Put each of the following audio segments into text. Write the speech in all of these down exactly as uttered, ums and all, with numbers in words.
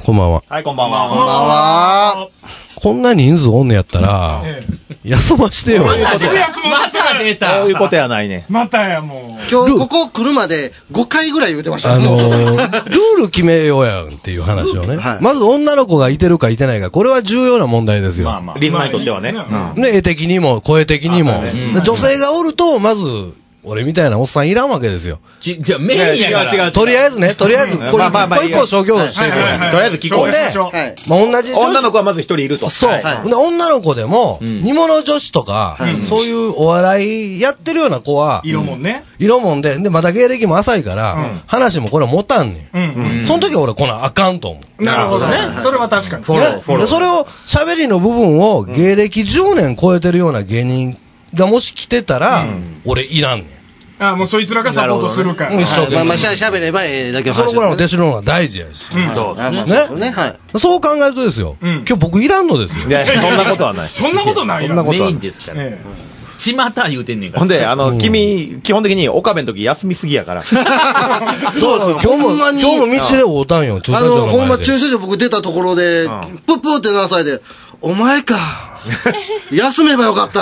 こんばんは。 はい、こんばんは。 こんばんは。 こんな人数おんねやったら、休ましてよ。 また出た。 そういうことやないね。 またや、もう。 今日ここ来るまでごかいぐらい言うてました。 あのー、ルール決めようやんっていう話をね。 はい、 まず女の子がいてるかいてないか、これは重要な問題ですよ。 まあまあ、リズマにとってはね。 うん、ね、絵的にも、声的にも。うん、女性がおると、まず、俺みたいなおっさんいらんわけですよ。 ち、じゃメインやから。 違う違う。 とりあえずね、とりあえず、こまあまあまあ、 一個消去していこう。 とりあえず聞こう。 で、 はい、 まあ同じ女の子はまず一人いると。 そう。はい、女の子でも、煮物女子とか、そういうお笑いやってるような子は、 色もんね。 色もんで、で、また芸歴も浅いから、話もこれ持たんねん。その時は俺こんなんあかんと思う。 なるほどね。それは確かに。 で、それを、喋りの部分を芸歴じゅうねん超えてるような芸人がもし来てたら、俺いらんねん。 ああ、もうそいつらがサポートするから。 一生懸命。 まあまあ、しゃべればええだけの話。 そのぐらいの弟子の方が大事やし。 そうね。はい。 そう考えるとですよ。今日僕いらんのですよ。 いや、そんなことはない。 そんなことないよ。 そんなことはメインですから。ちまた言うてんねんから。 ほんで、あの、君、基本的に岡部の時休みすぎやから。 そうですよ。 今日も、今日も道で会うたんよ、駐車場の前で。あの、ほんま駐車場僕出たところで、プップーってなさいで、お前か。休めばよかった。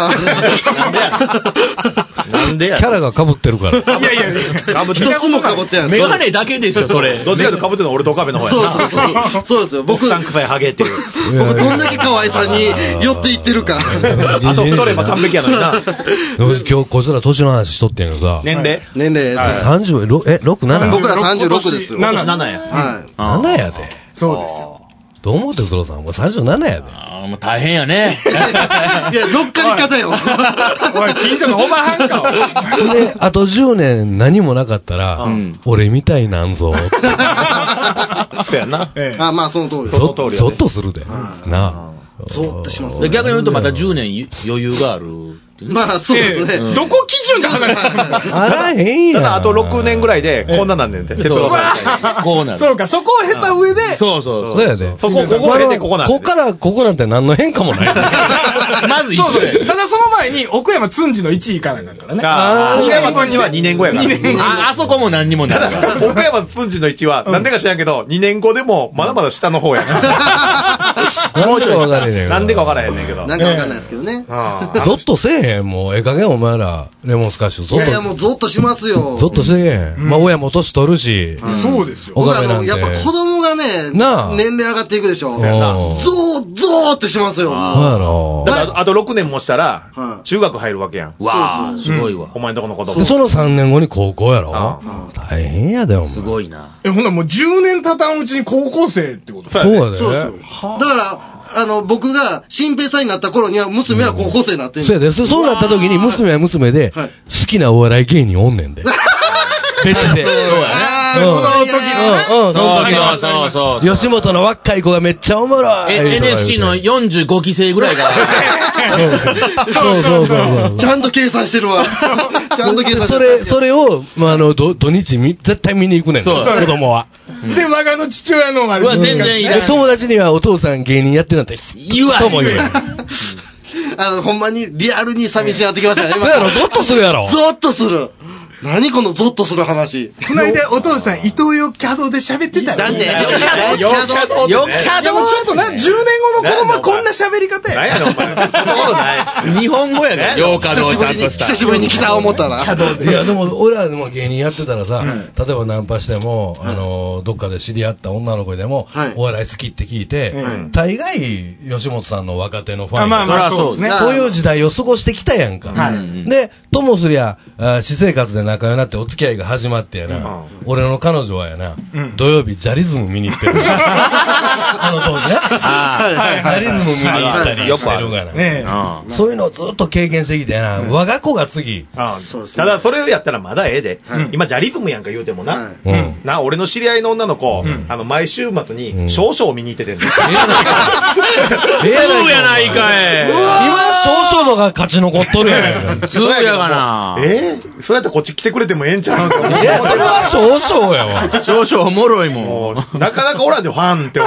なんでや。 キャラが被ってるから。 いやいやいや。 一つも被ってない。 メガネだけでしょ、それ。 どっちかというと被ってるのは俺と岡部の方やな。そうそうそう。そうですよ。僕。 さん臭いハゲっていう。 僕どんだけ可愛さに寄っていってるか。 あと太れば完璧やのにな。 今日こいつら年の話しとってんやけどさ。 年齢年齢。 さんじゅう、え、ろく、なな? 僕らさんじゅうろくですよ。 今年ななや。 はい。 ななやで。 そうですよ。 どう思うて、黒さん。もうさんじゅうななやで。 ああ、もう大変やね。 いや、乗っかり方よ。 おい、近所のおばはんか。 で、あとじゅうねん何もなかったら、俺みたいなんぞ。 そうやな。 あ、まあ、その通りです。 ゾッとするで。なあ。 ゾッとします。 逆に言うとまたじゅうねん余裕がある。 まあ、そうですね。どこ基準で話すのあらへんやん。 ただ、あとろくねんぐらいで、こんななんねんて。哲郎さん。 こうなる。 そうか、そこを経た上で。 そうそうそうやで。 そこ、ここを経てここなんここから、ここなんて何の変化もない。 まず一緒や。 ただその前に、奥山つんじのいちいからなんからね。 ああ、奥山つんじはにねんごやから。 あ、あそこも何にもない。 奥山つんじのいちは、なんでか知らんけど、にねんごでも、まだまだ下の方やな。 なんでか分からへんねん。 なんでか分からへんねんけど。 なんか分かんないですけどね。 ゾッとせえへん、もう。ええ加減お前ら、レモンスカッシュ、ゾッと。 いやいや、もうゾッとしますよ。 ゾッとしてへん。まあ、親も年取るし。 そうですよ。 僕あの、やっぱ子供がね、年齢上がっていくでしょ。ゾー、ゾーってしますよ。 だから、あとろくねんもしたら、中学入るわけやん。 わあ、すごいわ。 お前んとこの子供。 そのさんねんごに高校やろ大変やで、お前。 すごいな。 え、ほんなもうじゅうねん経たんうちに高校生ってことそうやで。 そうですよ。だから、あの、僕が、新平さんになった頃には、娘は高校生になってる。 そうやで。そうなった時に、娘は娘で、好きなお笑い芸人おんねんで。別で。そうやね。 その時の。 うん、その時の。 そうそう。 吉本の若い子がめっちゃおもろい。 エヌエスシー のよんじゅうごきせいぐらいが。 そうそうそう。 ちゃんと計算してるわ。ちゃんと計算してる。 それ、それを、まあ、あの、土日み、絶対見に行くねん。子供は。 で、我がの父親のあれ。 うわ、全然いらない。 友達にはお父さん芸人やってなんて言わとも言え。 あの、ほんまにリアルに寂しくなってきましたね。 そうやろ、ゾッとするやろ。 ゾッとする。何このゾッとする話。 この間お父さん、伊東洋キャドで喋ってたよ。 なんでよっよっキャでもちょっとな、じゅうねんごの子供はこんな喋り方や。 何やねん、お前。そんなことない。 日本語やね。洋キャドをちゃんとした。 久しぶりに来た思ったら。 いや、でも、俺らでも芸人やってたらさ、例えばナンパしても、あの、どっかで知り合った女の子でも、お笑い好きって聞いて、大概、吉本さんの若手のファンまあまあそうですね。 そういう時代を過ごしてきたやんか。で、ともすりゃ、私生活で仲良くなってお付き合いが始まってやな、俺の彼女はやな、土曜日ジャリズム見に行ってる。あの当時ね。ジャリズム見に行ったりしてるがな。そういうのをずっと経験してきてやな、我が子が次。 ただ、それをやったらまだええで。今、ジャリズムやんか言うてもな。な、俺の知り合いの女の子、あの、毎週末に少々見に行っててんの。 ええやないかい。 今、少々のが勝ち残っとるやん。 そうやがな。 ええそれやったらこっち来てくれてもええんちゃうか。 いや、それは少々やわ。 少々おもろいもん。 なかなかおらんでファンって思って。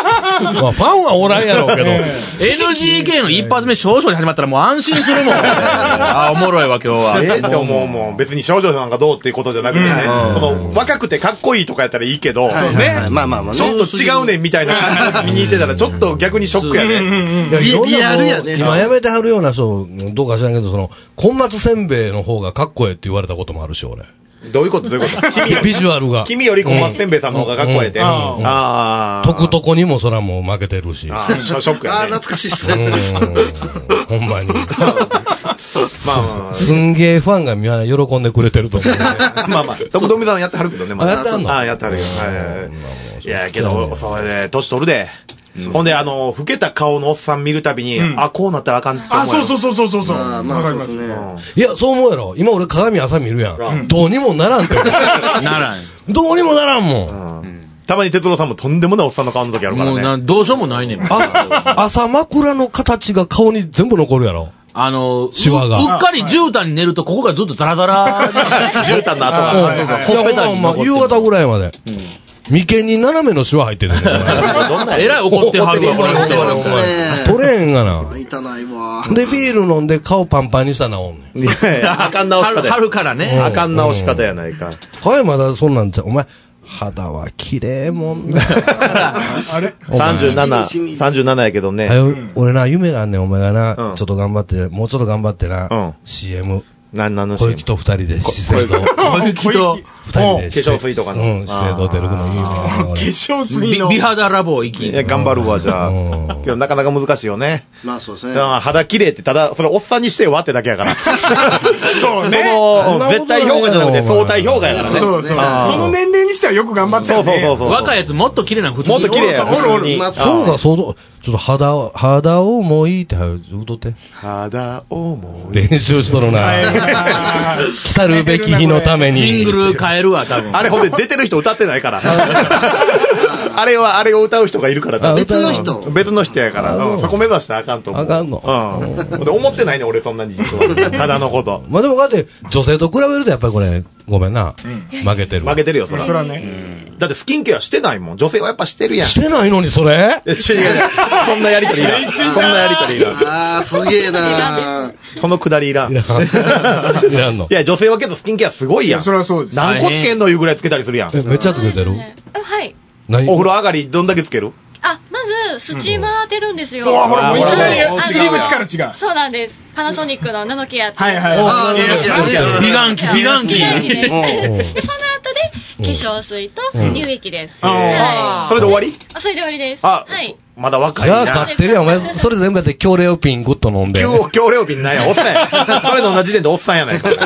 まあ、ファンはおらんやろうけど。 エヌジーケー の一発目少々で始まったらもう安心するもん。あ、おもろいわ、今日は。 ええって思うもん。別に少女なんかどうっていうことじゃなくてね。その、若くてかっこいいとかやったらいいけど、 そうね。まあまあまあね。 ちょっと違うねんみたいな感じで見に行ってたら、ちょっと逆にショックやね。 いや、いろんなリアルやね今やめてはるような人、どうか知らんけど、その、根末せんべいの方がかっこええって言われたこともあるし、俺。 どういうことどういうこと君よりビジュアルが。 君より小松せんべいさんの方がかっこええて。ああ。 とくとこにもそらもう負けてるし。 ああ、ショックやね。 ああ、懐かしいっすうんね。 ほんまに。 まあまあすんげえファンがみんな喜んでくれてると思うね。 まあまあ、トムドミさんやってはるけどね、まだ。 あやってはんのああ、やってはるよ。はいはいはい。いや、けど、それで、年取るで。ほんで、あの、老けた顔のおっさん見るたびに、あ、こうなったらあかんって思う。 あ、そうそうそうそうそうそう。 ああ、まあわかります。 そうですね。 いや、そう思うやろ。今俺鏡朝見るやん。どうにもならんって。 ならん。 どうにもならんもん。 たまに哲郎さんもとんでもないおっさんの顔の時あるからもうな、 ね。 どうしようもないねん。 あ、朝枕の形が顔に全部残るやろ。 あの、うシワがうっかり絨毯に寝ると、ここがずっとザラザラに。 絨毯の跡うんが。 ほっぺたにいやほんま残ってる夕方ぐらいまで。眉間に斜めのシワ入ってるねん。 どんなえらい怒ってはるわ、これ。 怒ってますね。 取れへんがな。 痛ないわ。 で、ビール飲んで顔パンパンにしたら治んねん。 いやいや、あかん直し方や。 春からね。 あかん直し方やないか。 はい、まだそんなんちゃう。お前、肌は綺麗もんな。 あれさんじゅうなな、 しみじみさんじゅうななやけどね。 はよ俺な、夢があんねん、お前がな、 うんちょっと頑張って、もうちょっと頑張ってな、 うんシーエム、 なんなんの小雪と二人で資生堂、 小雪と、 二人で化粧水とかのうん、資生堂出るの夢やな化俺粧水の。 美美肌ラボ行きい。や、頑張るわ、じゃあ。けど、なかなか難しいよね。 まあそうですね。 あ肌綺麗って、ただ、それおっさんにしてはってだけやから。 そうね。 その、絶対評価じゃなくて相対評価やからね。 そうそう。 あーその年齢にしてはよく頑張ってそうそうそうそう。 若いやつもっと綺麗な普通もっと綺麗や。 おるおるにいますそうか、そうぞ、ちょっと肌を、肌をもいいって、はい、ずっとって。 肌をもう。 練習しとるな。来たるべき日のために。 ジングル変えるわ、多分。 あれほんで出てる人歌ってないから。あれは、あれを歌う人がいるから。 あ別の人。 別の人やから。うんそこ目指してあかんと思う。 あかんのうん。で思ってないね、俺そんなに実は。肌のこと。 まあでも、だって、女性と比べるとやっぱりこれ、ごめんな。負けてるわ。 負けてるよ、そら。 それはね。 だってスキンケアしてないもん。女性はやっぱしてるやん。 してないのに、それえ違う違う違う。そんなやりとりいらん。そんなやりとりいらん。 ああ、すげえな。 そのくだりいらん。いいらん。いらんの。 や、女性はけどスキンケアすごいやん。 それはそうです。 何個つけんのいうぐらいつけたりするやん。 え、めっちゃつけてるあはい。 何お風呂上がりどんだけつけるあ、まず、スチーマー当てるんですよ。 うわほら、もういきなりほら入り口から違う。 そうなんです。パナソニックのナノケアっていう。 はいはい。 ああ、なるほど。 美顔器、美顔器。 美顔器で。で、その後で、化粧水と乳液です。はそれで終わりい。あ、それで終わりです。 あはい。、 まだ若いじゃあ、 な。 買ってるやん。お前、それ全部やって、強レオピングッと飲んで。 強、強レオピンなんや、おっさんや。それと同じ時点でおっさんやないか。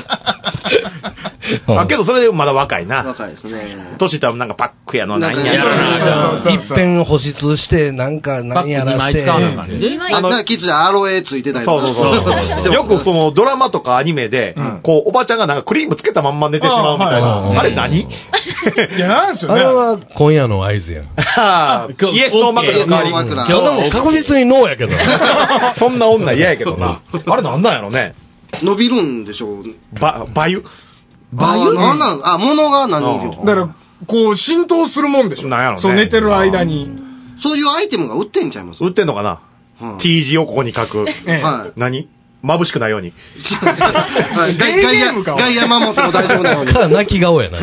あ、けどそれでまだ若いな。 若いですね。 年いったらなんかパックやの、なんやなんから。 いっぺん保湿して、なんか、何やらして。 使わなあかんね今あの、なんかキッズでアロエついてたりそうそうそう。よくそのドラマとかアニメで、こう、おばちゃんがなんかクリームつけたまんま寝てしまうみたいうんな。あれ何いや、なんですよね。 あれは今夜の合図やん。 あーイエスノーマクの代わりに。 そんなもん確実にノーやけど。 そんな女嫌やけどな。あれなんなんやろね。 伸びるんでしょう。 ば、ばゆ。 バユなんなんあ、物が何よ。 だから、こう、浸透するもんでしょ。 なんやろねそう、寝てる間に。 そういうアイテムが売ってんちゃいます売ってんのかな ?T 字をここに書く。 ええはい。 何眩しくないように。 はいガイガイア、 ゲームかガイア守っても大丈夫なように。 ただ泣き顔やな。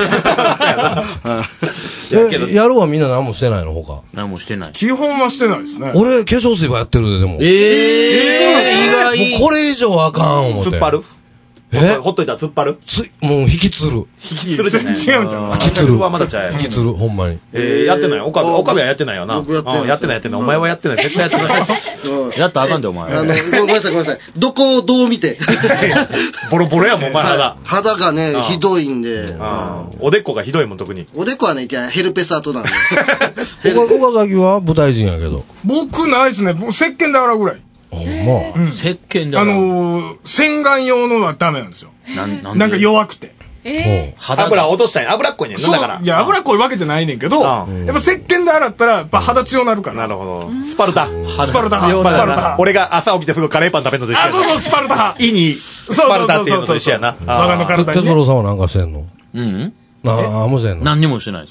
やけどえ、やろうはみんな何もしてないの、他。 何もしてない。 基本はしてないですね。 俺、化粧水はやってるで、でも。 ええ、意外。 もうこれ以上あかん、思って。 突っ張るえほっといたら突っ張るつ、もう引きつる。 引きつるじゃない。 違うんじゃん。 引きつるはまだちゃうやん引きつる、ほんまに。 えー、やってない。岡部、岡部はやってないよな。 僕やってないうんやってないやってない。お前はやってない。絶対やってない。 やったらあかんで、お前。 あの、ごめんなさいごめんなさい。どこをどう見て。 ボロボロやもん、お前肌。 肌がね、ひどいんで。 うんおでっこがひどいもん、特に。 おでこはね、じゃあヘルペス跡なんで。 岡岡崎は舞台人やけど。 僕ないですね。僕石鹸で洗うぐらい。 ほんま。 石鹸で。 あ、のー、洗顔用のはダメなんですよ。 なん、なんでなんか弱くて。 え油落としたい。油っこいねんな、 そうだから。 いや、脂っこいわけじゃないねんけど、やっうんぱ石鹸で洗ったら、やっぱ肌強なるから。 なるほど。スパルタ。 スパルタ派、 強さスパルタ派。 俺が朝起きてすぐカレーパン食べるのと一緒あ、 やそうそう、スパルタ派。 胃にスパルタっていうのと一緒やな。 我がのあ体にね。 哲郎さんはなんかしてんのうんなあ、もうしてんの何にもしてないですね。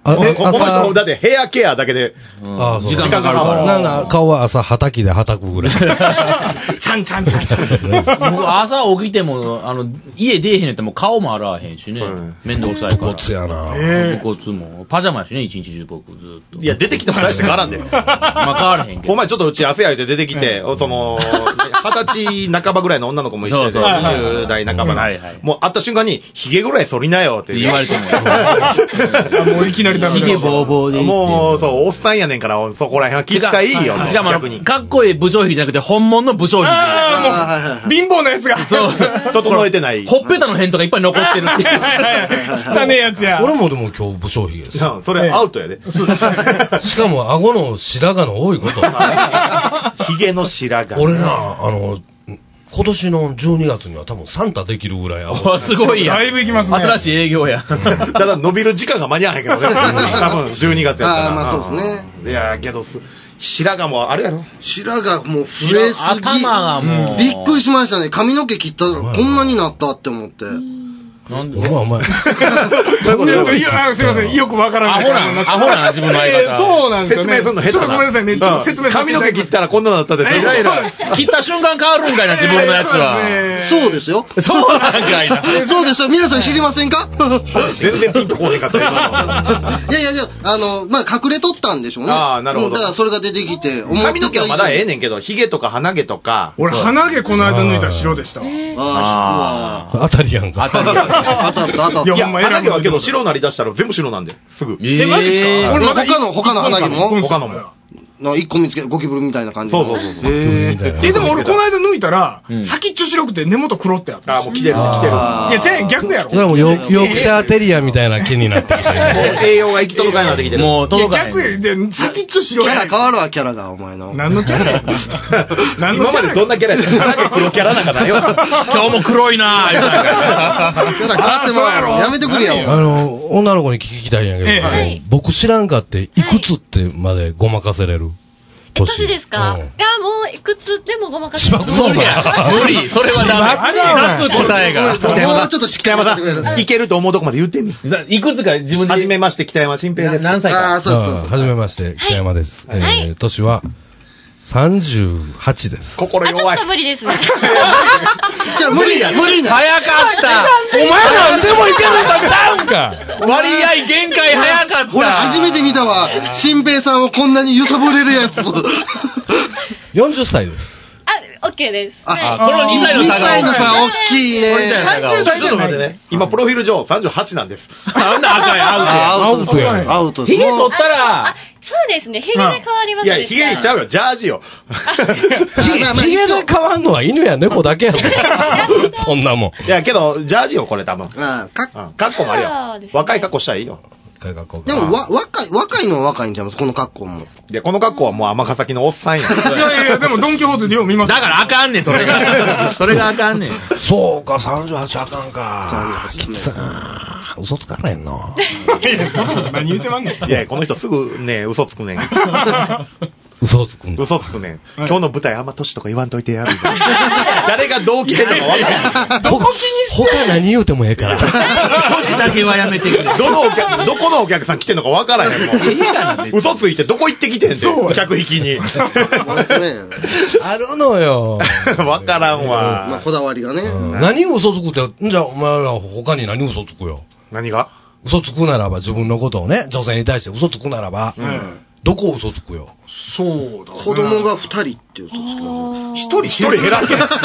あこの人、だってヘアケアだけで、 ああ、そう。 時間かかるから。 なんだ、顔は朝、はたきではたくぐらい。 ちゃんちゃんちゃんちゃん。 僕朝起きても、あの、家出えへんやったらもう顔も洗わへんしね。面倒くさいから。 コツやな。 武骨も。パジャマやしね、一日中僕ずっと。 いや、出てきても大して変わらんで。 まあ変わらへんけど。 この前ちょっとうち汗やいて出てきて、その、二十歳半ばぐらいの女の子も一緒で、にじゅう代半ばの。もう会った瞬間に、髭ぐらい剃りなよって言われても。もういきなりダメだ。 髭ボーボーで。 もう、そう、おっさんやねんから、そこら辺は気遣いいよ。 しかも、かっこいい武将髭じゃなくて、本物の武将髭。 貧乏なやつが。 そう。 整えてない。 ほっぺたの辺とかいっぱい残ってるっていう。 汚ねえやつや。 俺もでも今日武将髭です。 それアウトやで。 しかも、顎の白髪の多いこと。 髭の白髪。 俺な、あの、今年のじゅうにがつには多分サンタできるぐらいあすごいや。 だいぶ行きますね。 新しい営業や。 ただ伸びる時間が間に合わへんけどね。多分じゅうにがつやったら。 ああ、まあそうですね。 いやけど、白髪もあるやろ。 白髪もう増えすぎ。 頭がもう。 びっくりしましたね。髪の毛切ったらこんなになったって思って。 なんでお前、お前。 そういうこといや、すいません。よくわからない。 アホな、アホな、自分の相方。 そうなんですよね。 説明するの下手ちょっとごめんなさいね。ちょっと説明させて髪の毛切ったらこんなのだったで。 切った瞬間変わるんかいな、自分のやつは。 そうですよ。 そうなんかいな。 そうですよ。皆さん知りませんか全然ピンとこうへんかったよ。 いやいやいや、あの、まあ、隠れとったんでしょうね。 ああ、なるほど。 だからそれが出てきて、 髪の毛はまだええねんけど、髭とか鼻毛とか。 俺、鼻毛この間抜いたら白でした。 ああ、当たりやんか。 当たりやんか。 あ、当たった、当たった。 いや、鼻毛はけど白なり出したら全部白なんで、すぐ。 え、マジですか？ 俺他の、他の鼻毛も他のも。 一個見つけ、ゴキブリみたいな感じ。 そうそうそう。 ええ、でも俺この間抜いたら、先っちょ白くて根元黒ってあった。 あ、もう来てる、来てる。いや、違う、逆やろ。 それはもうヨークシャーテリアみたいな毛になってきて。 栄養が行き届かないなってきてる。 もう届かない。 逆や、で、先っちょ白キや。 ャラ変わるわ、キャラが、お前の。 何のキャラや今までどんなキャラやったら鼻毛黒キャラなんかないよ。 今日も黒いなぁ、言うたんかキャラ変わってもらうやめてくれよ。 あの、女の子に聞きたいんやけど、僕知らんかって、いくつってまでごまかせれる？ え、年ですか？いや、もういくつでもごまかせ芝生無理や。無理。それはダメ。夏答えが。 もうちょっとしっかり北山さやってくれる。 ん、いけると思うとこまで言ってみ。 いくつか自分で。 はじめまして、北山新平です。 何歳か。 ああ、そうそうそう。 はじめまして、北山です。えー、年はさんじゅうはちです。 あ、ちょ心弱いっと。無理ですね。 じゃあ無理だ、無理だ。 早かったお前なんでもいけるんだちゃうんか割合限界早かった俺初めて見たわ。新平さんをこんなに揺さぶれるやつ。 よんじゅっさいです。 あ、オッケーです。 あ、 このにさいの差が。 にさいの差大きいね。 ちょっと待ってね。今、プロフィール上さんじゅうはちなんです。 なんだ赤い、アウアウトや。アウト。 ト。髭剃ったら、 そうですね。ヒゲで変わりますいや、ヒゲにちゃうよ。ジャージよ。 ヒゲで変わんのは犬や猫だけやろ。そんなもん。 いや、けど、ジャージよ、これ多分。 あかうん。カッコもあるよそうです。ね若い格好したらいいよ。 でも、わ、若い、若いのは若いんちゃいますこの格好も。 で、この格好はもう尼崎のおっさんや。 いやいや、でもドンキホーテでよう見ます。 だからあかんねん、それが。それがあかんねん。 そうか、さんじゅうはちあかんか。 さんじゅうはちですね。 嘘つかないな。 何言うてまんねん。 いや、この人すぐね、嘘つくねん。 嘘つくんだ。 嘘つくねん。今日の舞台あんま年とか言わんといてやる。誰が同期へんのか分からん。 どこ気にして他何言うてもええから。 年だけはやめてくれ。 どのお客、どこのお客さん来てんのか分からへんもん。嘘ついてどこ行ってきてんねん。客引きに。 あるのよ。 分からんまあ、 わ。 こだわりがね。 何嘘つくって、じゃあお前ら他に何嘘つくよ。 何が嘘つくならば自分のことをね、女性に対して嘘つくならば、どこ嘘つくよ。 そうだ。 子供が二人って嘘つきます。 一人一人減らけん。 かわ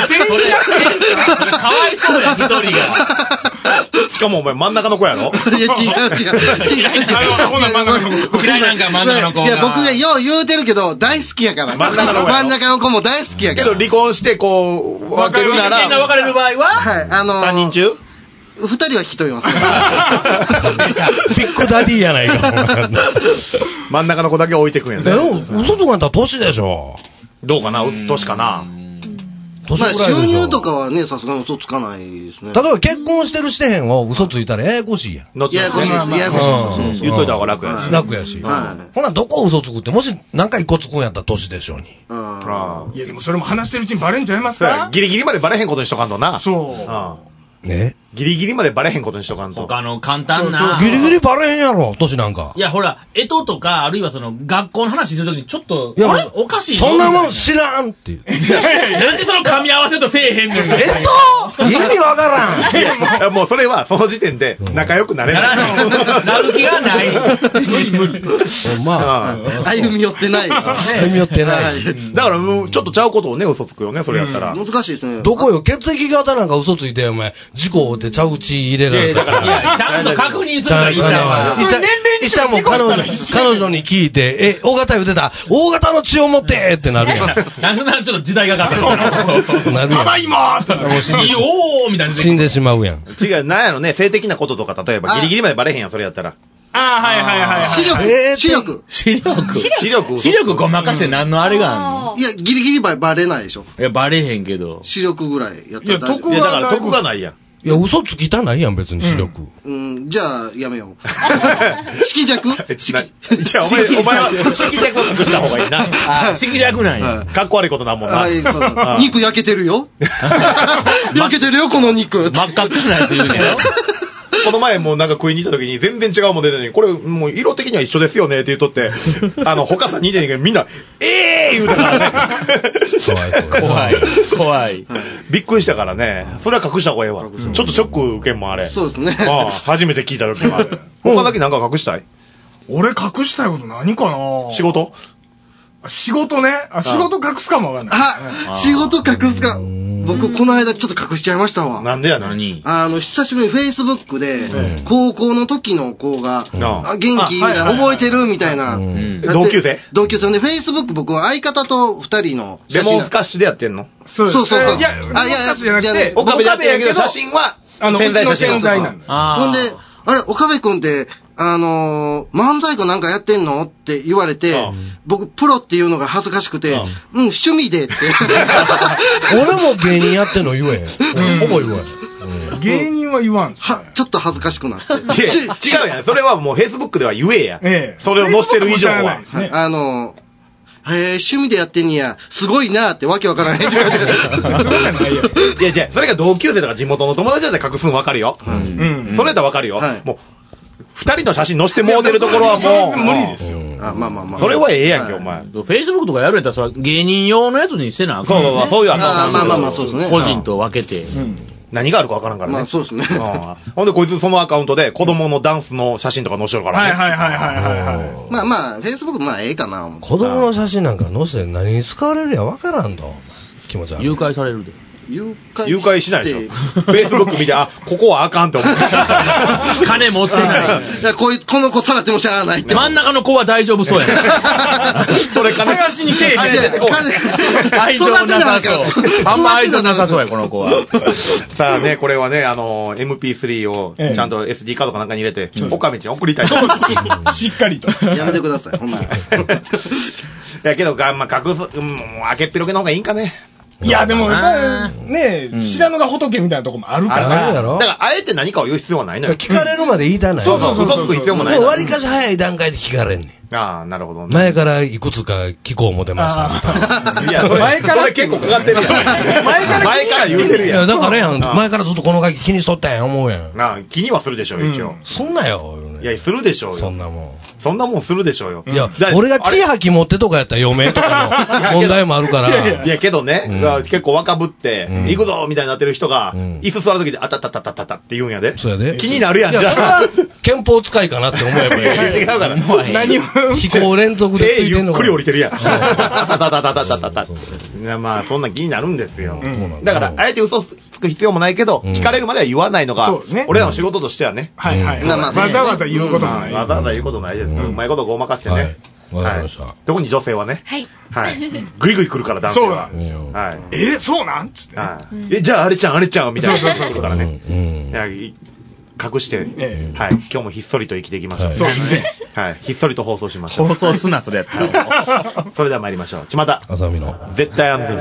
いそうや、一人が。 しかもお前真ん中の子やろいや、違う違う。違う違う。 あほな真ん中の子嫌いなんか真ん中の子が。 いや、僕がよう言うてるけど、大好きやから。 真ん中の子やろ真ん中の子も大好きやから。 けど離婚してこう、分けるな真剣が分ら、 かれる場合ははい、あのー、 三人中二人は引き取ります。 ビッグダディやないか。 真ん中の子だけ置いてくんやでね。 も嘘つくんやったら年でしょ。 どうかな年かなまあ、 年ぐらいでしょ。 収入とかはね、さすがに嘘つかないですね。 例えば結婚してるしてへんを嘘ついたらややこしいやん。 後ややこしいです。ややこしいです。 言っといた方が楽やし。 楽やし。 はいほな、どこ嘘つくって、もし何か一個つくんやったら年でしょうに。 ああいや、でもそれも話してるうちにバレんちゃいますあか？ ギリギリまでバレへんことにしとかんとな。 そう。 あねギリギリまでバレへんことにしとかんと。 他の簡単な。 ギリギリバレへんやろ、年なんか。 いや、ほら、干支とか、あるいはその、学校の話するときにちょっっと、 いや、 あれおかしいそんなもん知らんっていう。 なんでその噛み合わせとせえへんねん。 えっと意味わからん。 いや、もうそれは、その時点で仲良くなれない。 なる気がない。無理無理。 まあ。歩み寄ってない。 歩み寄ってない。 だからもう、ちょっとちゃうことをね、嘘つくよね、それやったら。 難しいですね。 どこよ、血液型なんか嘘ついて、お前、事故って茶口入れられたから。 いや、ちゃんと確認するから、医者は。 医者も彼女、彼女に聞いて、え、大型言うてた、大型の血を持ってってなるやん。 なんそんなちょっと時代がかかってる。 なるやん。 ただいまーってなる。いいおーみたいな。 死んでしまうやん。 違う、なんやろね、性的なこととか、例えばギリギリまでバレへんやん、それやったら。 ああ、はいはいはい。 視力、視力。 視力。 視力。 視力ごまかして何のあれがあんの？ いや、ギリギリババレないでしょ。 いや、バレへんけど。 視力ぐらいやったら大丈夫。 いや、だから得がないやん。 いや、嘘つきたないやん、別に視力。 うん、じゃあ、やめよう。色弱じゃあ、お前、お前は色弱を隠した方がいいな。 あ、色弱なんや。 かっこ悪いことなんもんな。 はい、そうだ。肉焼けてるよ。焼けてるよ、この肉。 真っ赤っかなやつ言うねんよ。 この前もうなんか食いに行った時に全然違うもん出てるのに、これもう色的には一緒ですよねって言っとって、あの、他さんにてんけどみんな、ええー言うたからね。 怖い。怖い。 びっくりしたからね。それは隠した方がええわ。ちょっとショック受けんもんあれ。 そうですね。 ああ、初めて聞いた時は。他だけなんか隠したい？ 俺隠したいこと何かな？ 仕事？ 仕事ね。あ、仕事隠すかもわかんない。 あ、仕事隠すか。僕、この間ちょっと隠しちゃいましたわ。 なんでやねん。 何？ あの、久しぶりにフェイスブックで、高校の時の子が、あ、元気みたいな、覚えてるみたいな。 同級生？ 同級生で、フェイスブック僕は相方と二人のレモンスカッシュでやってんの？ そうそうそう。 いや、あ、いや、じゃなくて、 岡部でやってんやけど、写真は、 あの、 潜在写真。 潜在なんだ。 ほんで、あれ、岡部くんって、あのー、漫才かなんかやってんのって言われて、僕、プロっていうのが恥ずかしくて、うん、趣味でって。 俺も芸人やってんの言え。ほぼ言え。 芸人は言わん。 は、ちょっと恥ずかしくなって。 違うやん。それはもう、フェイスブックでは言えや。ええ。それを載せてる以上は。 あのー、へえ、趣味でやってんにや、すごいなってわけわからないって言われて。 そうじゃないよ。 いや、じゃそれが同級生とか地元の友達だったら隠すのわかるよ。うん。それやったらわかるよ。もう、二人の写真載せてもうてるところはもう。 無理ですよ。 あ、まあまあまあ。 それはええやんけ、お前。 フェイスブックとかやるやったら、それは芸人用のやつにしてなあかん。 そうそう、そういうアカウント。 あまあまあまあ、そうですね。 個人と分けて。 何があるかわからんからね。 まあそうですね。 ほんで、こいつそのアカウントで子供のダンスの写真とか載せてるからね。 はいはいはいはいはい。 まあまあ、フェイスブックまあええかな。 子供の写真なんか載せて何に使われるやわからんと。気持ち悪い。 誘拐されるで。 誘拐誘拐しないでしょ。フェイスブック見て、あ、ここはあかんって思う。 金持ってない。 いや、こい、この子さらってもしゃあないって。 真ん中の子は大丈夫そうや。 これ金探しに経費出てこ愛情なさそう。あんま愛情なさそうや、この子は。 さあね、これはね、あの、エムピースリー をちゃんと エスディー カードかなんかに入れて、岡部ちゃん送りたい。 しっかりと。 やめてください、ほんまに。いやけど、まあ、隠す、もう、開けっぴろげの方がいいんかね。 いや、でも、やっぱり、ね、知らぬが仏みたいなとこもあるから。 あるやろ。 だから、あえて何かを言う必要はないのよ。 聞かれるまで言いたない。 そうそう、嘘つく必要もない。 でも、割かし早い段階で聞かれんねん。 ああ、なるほどね。 前からいくつか聞こう思ってました。 いや、前から。これ結構かかってるやん。前から。前から言うてるやん。 いや、だからやん。前からずっとこの鍵気にしとったんや、思うやん。 なあ、気にはするでしょ、一応。 そんなよ。 いや、するでしょうよ。 そんなもん。 そんなもんするでしょうよ。 いや、俺が血吐き持ってとかやったら嫁とかの問題もあるから。 いや、けどね、結構若ぶって、行くぞみたいになってる人が、椅子座るときで、あたたたたたたって言うんやで。 そうやで。 気になるやん、じゃあ。憲法使いかなって思えばいい。 違うから。 何を。 飛行連続でついてんの。 ゆっくり降りてるやん。たたたたたたたた。まあ、そんな気になるんですよ。だから、あえて嘘つく必要もないけど、聞かれるまでは言わないのが、俺らの仕事としてはね。 はいはい。わざわざ言うこともない。 わざわざ言うことないです。うまいことごまかしてね。 わかりました。 特に女性はね。 はい。 はい。ぐいぐい来るから男性は。 そうなんですよ。 はい。 え、そうなんつって。 え、じゃああれちゃんあれちゃんみたいな。 そうそうそう。 からね。隠して、はい。今日もひっそりと生きていきましょう。 そうですね。 はい。ひっそりと放送しましょう。 放送すな、それやったら。 それでは参りましょう。ちまた。 あさみの。 絶対安全に。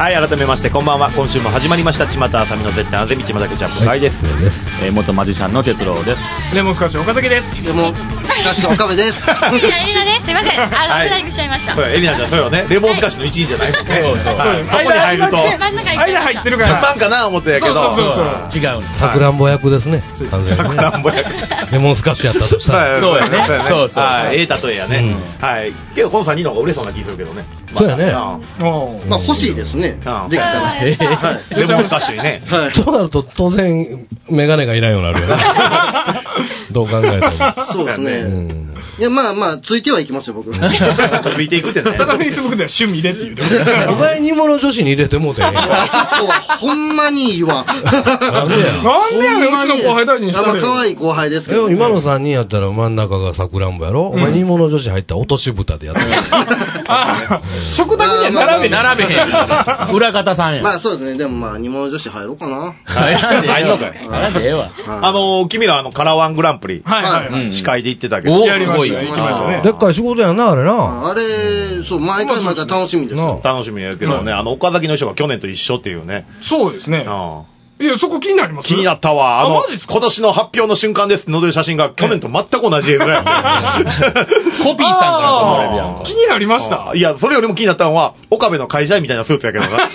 はい、改めましてこんばんは。今週も始まりましたちまたあさみの絶対安全道まだけジャンプ会です、はいえー、元マジシャンの哲郎です。 レモンスカッシュ岡崎です。 レモンスカッシュ岡部です。 エリナです。すいません、あの、はい、フライングしちゃいました。 そうエリナちゃんそうよね、レモンスカッシュの一員じゃないもんね。そうそう、はい、そこに入ると間入ってるから順番かな思ってたけど、 そうそうそうそう違うさくらんぼ役ですね。さくらんぼ役レモンスカッシュやったとしたらそうやね。そうそうええ例えやね。はいけどこのさんにんの方が売れそうな気するけどね。 そうやね。 まあ欲しいですね。できたら。 レモンスカッシュにね。 となると当然メガネがいらんようになるよね。どう考えても。 そうですね。いやまあまあついてはいきますよ僕。 ついていくってね。 ただフェイスブックでは趣味でって言うて。 お前煮物女子に入れてもうてんや。 ほんまにいいわ。 なんでや。なんでやねんうちの後輩大事にしたら。可愛い後輩ですけど。 今のさんにんやったら真ん中がさくらんぼやろ。お前煮物女子入った落とし蓋でやってる。 食卓には並べ並べへん。裏方さんや。 まあそうですね。でもまあ煮物女子入ろうかな。 入んのかい。 入んでええわ。 あの君らあのカラワングランプリ司会で行ってたけど。 やりましたね。行きましたね。 でっかい仕事やなあれな。 あれそう毎回毎回楽しみですよ。 楽しみやけどねあの岡崎の人が去年と一緒っていうね。 そうですね。いや、そこ気になります。 気になったわ。あの、今年の発表の瞬間ですって載ってる写真が去年と全く同じ絵ぐらい。 コピーしたんかなと思われるやんか。 気になりました。 いや、それよりも気になったのは、岡部の会社員みたいなスーツやけどな。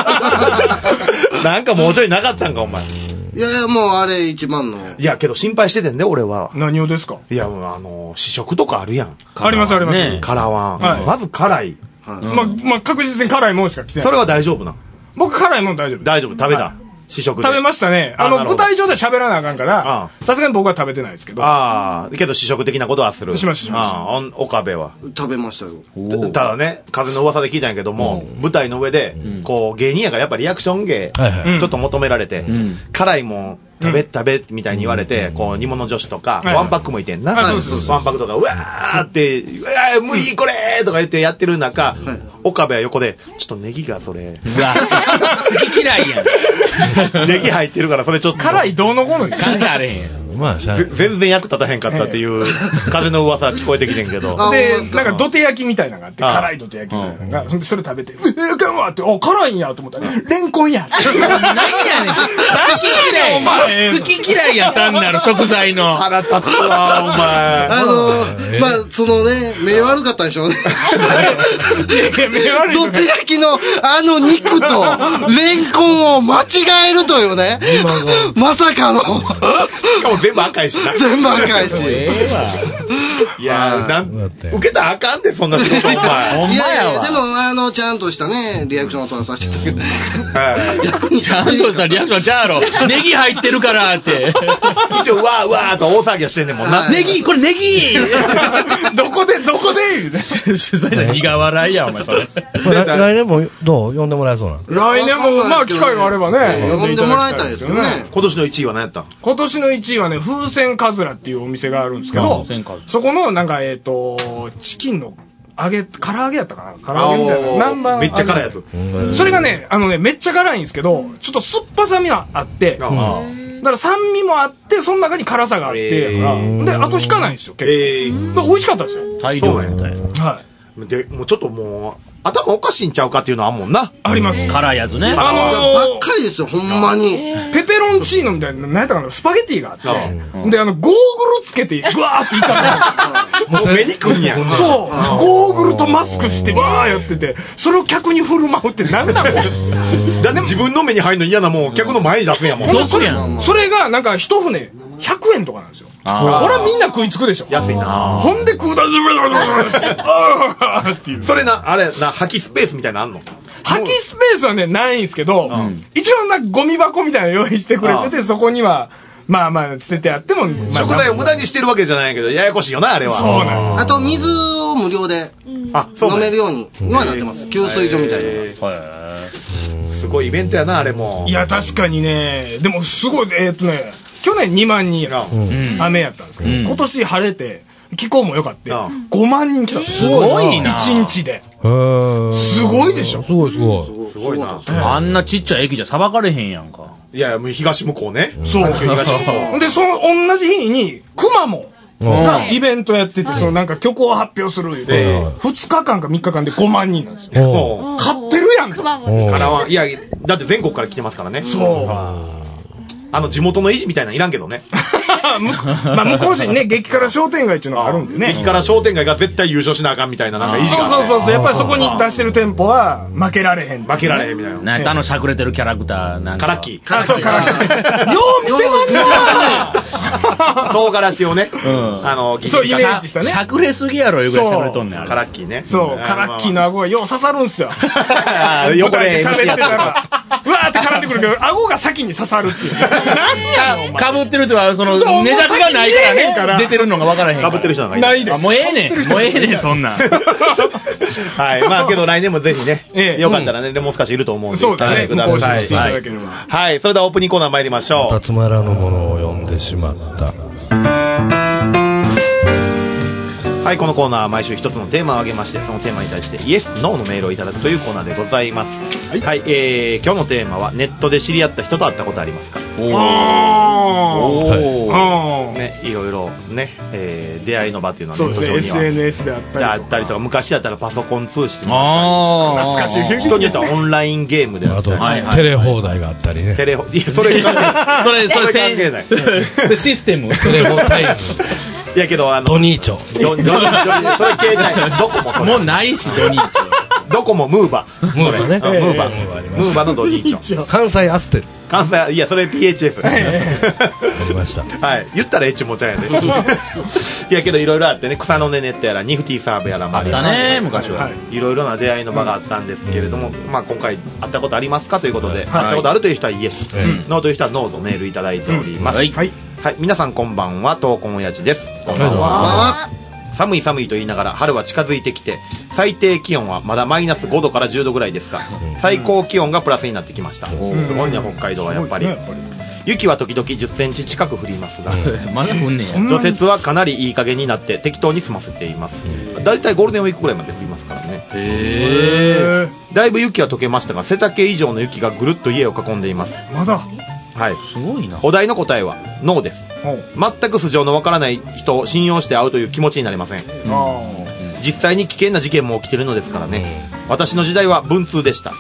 なんかもうちょいなかったんか、お前。 いやいや、もうあれ一番の。 いや、けど心配しててんね、俺は。 何をですか？ いや、あの、試食とかあるやん。 ありますあります。 カラワン。まず辛い。 まあ、まあ、確実に辛いもんしか来てない。 それは大丈夫な。 僕辛いもん大丈夫。 大丈夫、食べた。試食で食べましたね。あの、舞台上で喋らなあかんから、さすがに僕は食べてないですけど。 ああ、けど試食的なことはする。 しました、しました。 岡部は食べましたよ。 ただね、風の噂で聞いたんやけども、舞台の上で、こう、芸人やからやっぱりリアクション芸、ちょっと求められて、辛いもん、食べ、食べ、みたいに言われて、こう、煮物女子とか、ワンパックもいてんな。ワンパックとか、うわーって、うわー無理これーとか言ってやってる中、岡部は横で、ちょっとネギがそれ。 うわ好き嫌いやん。ネギ入ってるから、それちょっと。 辛いどうのこうの関係あれへんやん。 まあ、 全然役立たへんかったっていう、風の噂聞こえてきてんけど。 で、なんか土手焼きみたいなのがあって、辛い土手焼きみたいなのが、それ食べて、えー、かんわって、あ、辛いんやと思ったら、レンコンや。 何やねん。好き嫌い。お前。好き嫌いや単なる食材の。 腹立つわ、お前。 あの、まあ、そのね、目悪かったんでしょうね。土手焼きのあの肉と、レンコンを間違えるというね。まさかの。 しかも全部赤いしな。 全部赤いし。 ええわ。いやー、なん、受けたらあかんで、そんな仕事、お前。 いやいや、でも、あの、ちゃんとしたね、リアクションを取らさせていただく。 はい。 逆にちゃんとしたリアクションちゃうやろ。ネギ入ってるからって。 一応、わーわーと大騒ぎはしてんねんもんな。 ネギこれネギどこで、どこで取材者苦笑いや、お前それ。 来年もどう呼んでもらえそうな来年も、まあ、機会があればね。 呼んでもらいたいですよね。 今年のいちいは何やったん？ 今年のいちいはね、風船カズラっていうお店があるんですけど、そこの、なんか、えっと、チキンの揚げ、唐揚げやったかな唐揚げみたいな。南蛮。 めっちゃ辛いやつ。 それがね、あのね、めっちゃ辛いんですけど、ちょっと酸っぱさみがあって、だから酸味もあって、その中に辛さがあって、やから、で、あと引かないんですよ、結構。美味しかったですよ。 大量みたいな。 はい。 で、もうちょっともう、頭おかしいんちゃうかっていうのはあんもんな。 あります。 辛いやつね。 あのー、ばっかりですよ、ほんまに。 ペペロンチーノみたいな、何やったかな、スパゲティがあって、で、あの、ゴーグルつけて、ぐわーっていったの。もう目にくんやん。 そう。ゴーグルとマスクして、わーやってて、それを客に振る舞うってなんだこれ。 だって自分の目に入るの嫌なもん、客の前に出すんやもん。 どうするやん。それが、なんか、一船、ひゃくえんとかなんですよ。俺はみんな食いつくでしょ。 安いな。 ほんで食うだっていう。 それな、あれな、吐きスペースみたいなのあんの？ 吐きスペースはね、ないんですけど、一応な、ゴミ箱みたいなの用意してくれてて、そこには、まあまあ、捨ててあっても、 食材を無駄にしてるわけじゃないけど、ややこしいよな、あれは。 そうなんです。 あと、水を無料で飲めるように、今なってます。給水所みたいな。 すごいイベントやな、あれも。 いや、確かにね、でもすごい、えっとね、去年にまんにんやった雨やったんですけど、今年晴れて気候も良かったごまんにん来た。 すごいな。 いちにちですごいでしょ。 すごいすごいすごいな。 あんなちっちゃい駅じゃさばかれへんやんか。 いやもう東向こうね。 そう。 東向こうでその同じ日に熊もがイベントやってて、そのなんか曲を発表するで、ふつかかんかみっかかんでごまんにんなんですよ。買ってるやんと。 からは、いや、だって全国から来てますからね。 そう。 あの、地元の維持みたいなのいらんけどね。 まあ、向こう市にね、激辛商店街っていうのがあるんでね。 激辛商店街が絶対優勝しなあかんみたいな、なんか維持が。 そうそうそう、やっぱりそこに出してる店舗は負けられへん。 負けられへんみたいな。 なんかあのしゃくれてるキャラクター、なんか。 カラッキー。 カラッキー。よう見てまんな唐辛子をね、あの、 そう、イメージしたね。 しゃくれすぎやろ、いうぐらいしゃくれとんねん。 カラッキーね。 そう、カラッキーの顎がよう刺さるんすよ。 横で喋ってたら、うわーって絡んでくるけど、顎が先に刺さるっていう。何やのかぶってるとは、その、ねじゃつがないからね、出てるのが分からへん。 かぶってる人なんかいないです。 もうええねん。もうええねん、そんなん。 はい。まあ、けど来年もぜひね、よかったらね、レモンスカッシュいると思うんで。 そうだね。 ください。はい。それではオープニングコーナー参りましょう。 またつまらぬものを読んでしまった。 はい、このコーナーは毎週一つのテーマを挙げまして、そのテーマに対してイエス、ノーのメールをいただくというコーナーでございます。はい、はい、えー、今日のテーマはネットで知り合った人と会ったことありますか？ おー、 ね、いろいろね、えー、出会いの場っていうのはね、そうですね、エスエヌエス であったりとか、 あったりとか、昔だったらパソコン通信、 あー、懐かしい。 人によってはオンラインゲームであったり、 あとテレ放題があったりね。 テレ放いや、それ関係ない。 それ、それ関係ない。 システム。 テレ放題。 いやけど、あの、 ドニーチョ。 ドニーチョ。それ携帯、ドコモ。 もうないし、ドニーチョ。 ドコモ、ムーバー。 ムーバーね。 ムーバー。ムーバーのドニーチョ。 関西アステル。 関西、いや、それ ピーエイチエス。 ありました。 はい。言ったらエッチもちゃんやで。いやけど、いろいろあってね、草の根ネットやら、ニフティサーブやらまで。 あったね、昔は。 いろいろな出会いの場があったんですけれども、まあ今回、会ったことありますかということで、会ったことあるという人はイエス、ノーという人はノーとメールいただいております。はい。はい。皆さんこんばんは、闘魂親父です。 こんばんは。 寒い寒いと言いながら春は近づいてきて、最低気温はまだマイナスごどからじゅうどぐらいですが、最高気温がプラスになってきました。すごいね、北海道はやっぱり。雪は時々じゅっセンチ近く降りますが、 まだ降んねや。 除雪はかなりいい加減になって適当に済ませています。だいたいゴールデンウィークぐらいまで降りますからね。 へー。だいぶ雪は溶けましたが、背丈以上の雪がぐるっと家を囲んでいます。 まだはい、 すごいな。 お題の答えはノーです。全く素性のわからない人を信用して会うという気持ちになれません。うん、実際に危険な事件も起きてるのですからね。うん、私の時代は文通でした。うん、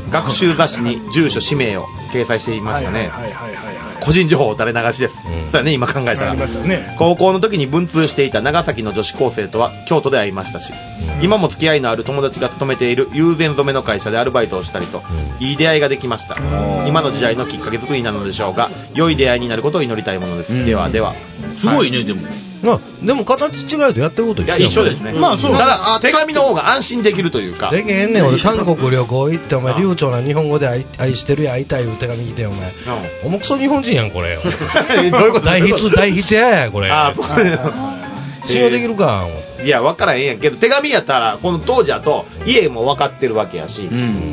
学習雑誌に住所氏名を掲載していましたね。個人情報垂れ流しです。うん、そうやね、今考えたら、ね、高校の時に文通していた長崎の女子高生とは京都で会いましたし、うん、今も付き合いのある友達が勤めている友禅染めの会社でアルバイトをしたりと、うん、いい出会いができました。今の時代のきっかけ作りなのでしょうが、良い出会いになることを祈りたいものです。うん、ではでは。 すごいね、はい、でもあでも形違いとやってること一緒、 ね、いや一緒ですね。まあそう。ただ手紙の方が安心できるというか。 でけへんねん。俺韓国旅行行ってお前流暢な日本語で 愛, 愛してるや会いたいいう手紙来てお前。おもくそ日本人やんこれ。どういうこと？大筆大筆ややこれ。あ信用できるか。 いや分からへんやんけど手紙やったらこの当時だと家も分かってるわけやし、うん、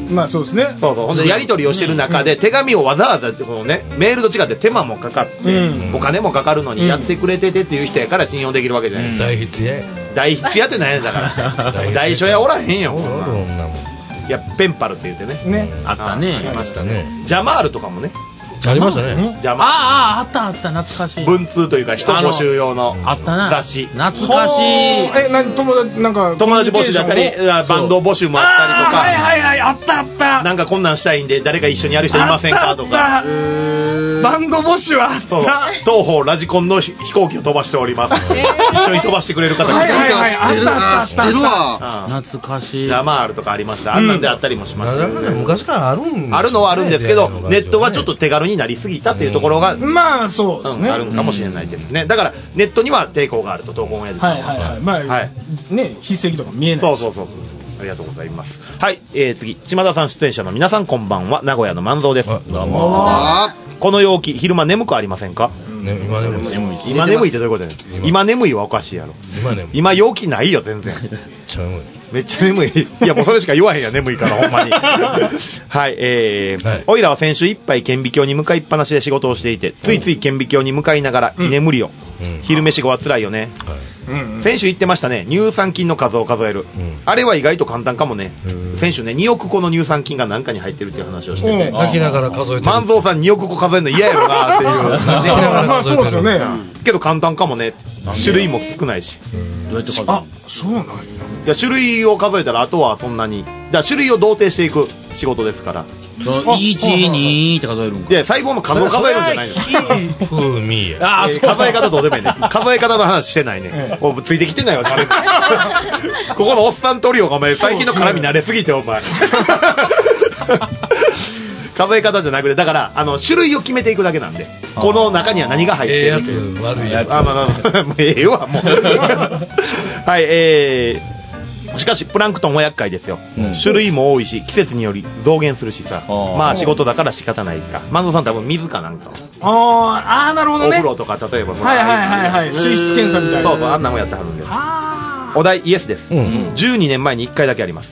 まあそうですね。 そうそう。ほんでやり取りをしてる中で手紙をわざわざこのねメールと違って手間もかかって、うん、お金もかかるのにやってくれててっていう人やから信用できるわけじゃないですか。 大筆や。 大筆やってないんだから大書やおらへんよ。いやペンパルって言ってね。 ねあったね。 ありましたね。ジャマールとかもね。 ありましたね。 ジャマール。 あああったあった懐かしい。 文通というか人募集用のあったな雑誌。 懐かしい。 えな友達なんか友達募集だったりバンド募集もあったりとか。 はいはいはいあったあった。 なんかこんなんしたいんで誰か一緒にやる人いませんかとか。 バンド募集はあった。 東方ラジコンの飛行機を飛ばしております。一緒に飛ばしてくれる方がいる。 はいはいはいあったあった。 知ってるわ。懐かしい。 ジャマールとかありました。あんなんであったりもしました。 昔からあるん。 あるのはあるんですけどネットはちょっと手軽になりすぎたっていうところがまあそうですね、 うん、あるかもしれないですね。だからネットには抵抗があると闘魂親父さんは。 はいはいはい。まあ、はい、ね筆跡とか見えない。 そうそうそうそう。ありがとうございます。はい、えー、次島田さん出演者の皆さんこんばんは。名古屋の万蔵です。 どうも。 この陽気昼間眠くありませんか？ ね、今眠い。 今眠いってどういうことやねん。今眠いはおかしいやろ。 今眠い。 今陽気ないよ全然。めっちゃ眠い。 めっちゃ眠い。いやもうそれしか言わへんや眠いからほんまに。はい、えーはい、おいらは先週いっぱい顕微鏡に向かいっぱなしで仕事をしていて、ついつい顕微鏡に向かいながら居眠りを、うん、昼飯後は辛いよね、はい、先週言ってましたね乳酸菌の数を数える、うん、あれは意外と簡単かもね。先週ねにおく個の乳酸菌が何かに入ってるっていう話をしてて、 泣きながら数えてる。 万蔵さんにおく個数えるの嫌やろなっていう。 泣きながら数えてる。そうですよね。 けど簡単かもね。 種類も少ないし。 どうやって数えるの？ あ、そうなんや。 いや種類を数えたらあとはそんなに、だから種類を同定していく仕事ですから。 いち、にって数えるんか。 で細胞の数を数えるんじゃないの。 風味や。 あ、 えー数え方どうでもいいね。数え方の話してないね。おついてきてないわ誰もここのおっさんトリオがお前最近の絡み慣れすぎてお前数え方じゃなくて、だからあの種類を決めていくだけなんで、この中には何が入ってるっていう、 ええやつ悪いやつ。 あ、まあまあもうええわもうはい、えー、しかしプランクトンは厄介ですよ、うん、種類も多いし季節により増減するしさ、まあ仕事だから仕方ないか。万蔵さん多分水かなんか、 ああ、なるほどね。 お風呂とか例えばはいはいはいはい、水質検査みたいな、 そうそう、あんなもんやってはるんです。お題イエスです、うん、じゅうにねんまえにいっかいだけあります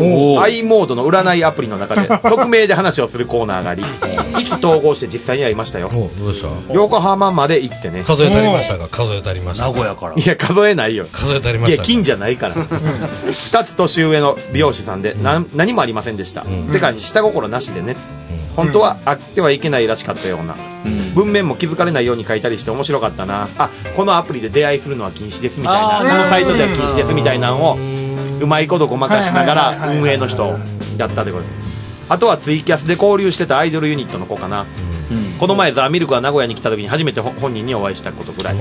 。i モードの占いアプリの中で匿名で話をするコーナーがあり意気投合して実際に会いましたよ。 どうした？ 横浜まで行ってね。 数えたりましたか？数えたりました。 名古屋から。 いや数えないよ。 数えたりました。 いや金じゃないからふたつ年上の美容師さんでな何もありませんでした、うん、てか下心なしでね、うん、本当はあってはいけないらしかったような、うん、文面も気づかれないように書いたりして面白かったなあ。このアプリで出会いするのは禁止ですみたいな、このサイトでは禁止ですみたいなのをうまいことごまかしながら運営の人やったってこと。あとはツイキャスで交流してたアイドルユニットの子かな、うん、この前ザ・ミルクが名古屋に来た時に初めて本人にお会いしたことぐらい、うん、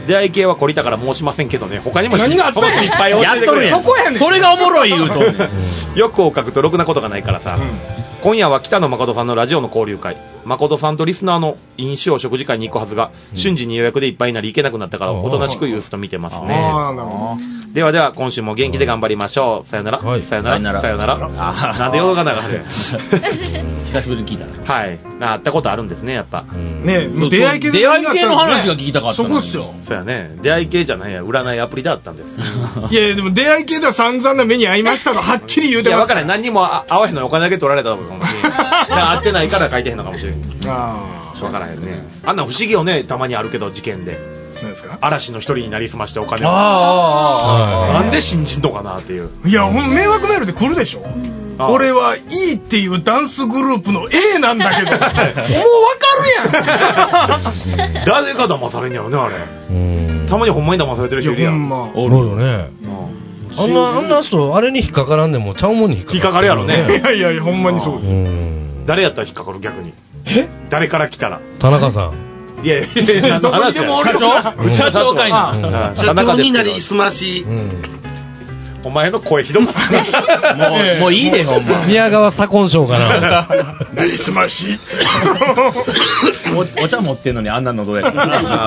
出会い系は懲りたから申しませんけどね、他にも何があったんや、 いっぱい教えてくれ。 そこやねん、 それがおもろい言うと欲を書くとろくなことがないからさ、うん、今夜は北野誠さんのラジオの交流会、誠さんとリスナーの飲酒を食事会に行くはずが、うん、瞬時に予約でいっぱいになり行けなくなったからおとなしくユースと見てますね。ではでは今週も元気で頑張りましょう。さよなら、はい、さよなら、さよなら。なんで淀が流れる久しぶりに聞いた。 はい、会ったことあるんですねやっぱ、うん、 ねえ、出会い系出会い系の話が聞きたかった。 そこっすよ。 そうやね、出会い系じゃないや、占いアプリであったんですいやいやでも出会い系では散々な目に遭いましたがはっきり言うてますから。 いや分からない、何にも会わへんのにお金だけ取られたのかもしれないだから会ってないから書いてへんのかもしれない。ああ、分からへんね。あんな不思議よね、たまにあるけど事件でですか、 嵐の一人になりすましてお金を、ああ、なんで信じんのかなっていう。いや、 ほん迷惑メールで来るでしょ、うん、俺は E っていうダンスグループの A なんだけどもう分かるやん誰が騙されんやろねあれ。うん、たまにほんまに騙されてる人いるやん。 おるよね、うん、あんなあんな人あれに引っかからんでもちゃうもんに引っかかる、 引っかかるやろね。 いやいやいやほんまにそうです。うん、 誰やったら引っかかる逆に。 え、 誰から来たら。 田中さん。 いやいやいや、何の話や。 社長社長かいな。 社長になりすまし。 お前の声ひどかったもうもういいでほんま。 宮川左近賞かな。 なりすまし。 お茶持ってんのにあんなのどうやった。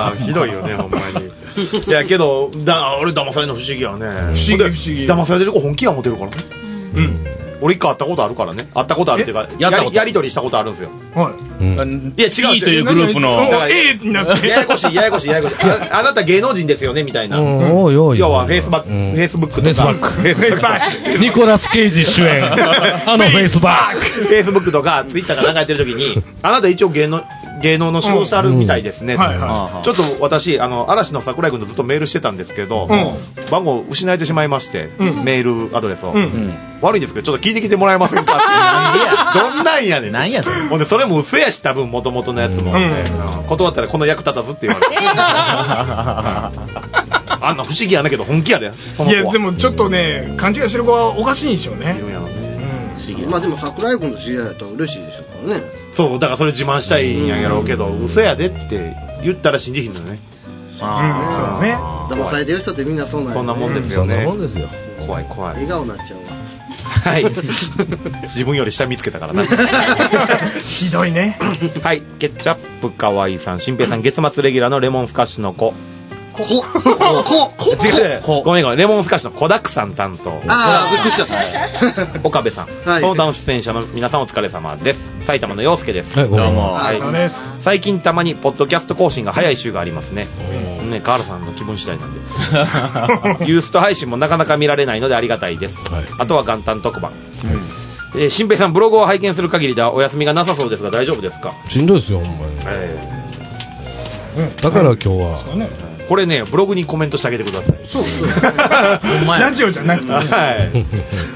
ひどいよねほんまに。いやけどだ俺騙されるの不思議やね。不思議不思議。 騙されてる子本気や思ってるからね。うん。俺一回会ったことあるからね。会ったことあるっていうか や, や, やり取りしたことあるんですよ。 はい。うん、 いや違う。 E というグループの。 だから A になって。 ややこしいややこしいややこしい。あ, あなた芸能人ですよねみたいな。 おいおい。 要はフェイスバック、フェイスブックとか。 フェイスバック。 ニコラス・ケイジ主演。あのフェイスバック。 フェイスブックとかツイッターが流れてる時に、あなた一応芸能芸能の仕事してあるみたいですね、うんはいはい、ちょっと私あの嵐の桜井君とずっとメールしてたんですけど、うん、番号失えてしまいまして、うん、メールアドレスを、うん、悪いんですけどちょっと聞いてきてもらえませんかってどんなんやねん。 なんやほんでそれも嘘やし多分元々のやつも、ねうん、断ったらこの役立たずって言われて、えー、あんな不思議やなけど本気やでその子は。 いやでもちょっとね勘違いしてる子はおかしいんでしょうね。 まあでも桜井君と知り合いだったら嬉しいでしょうからね。 そうだからそれ自慢したいんやろうけど、嘘やでって言ったら信じひんのよね。 ああ、そうね。 騙されてる人ってみんなそうなんや、ね、 そんなもんですよね。 そんなもんですよ。 怖い怖い。 笑顔になっちゃうわ。 はい。自分より下見つけたからな。 ひどいね。 はい。ケチャップかわいいさん、新平さん月末レギュラーのレモンスカッシュの子。 ここここ違うごめんごめんレモンスカッシュの子だくさん担当。 ああびっくりした。 岡部さん、はい、その他の出演者の皆さんお疲れ様です。埼玉の陽介です。 はい、どうも、 はい、最近たまにポッドキャスト更新が早い週がありますね。ね、カールさんの気分次第なんでユースト配信もなかなか見られないのでありがたいです、はい、あとは元旦特番、うん、えー、新平さんブログを拝見する限りではお休みがなさそうですが大丈夫ですか？ しんどいですよほんまに、えー、だから今日は、 これねブログにコメントしてあげてください。 そうそうラジオじゃなくて、ね、はい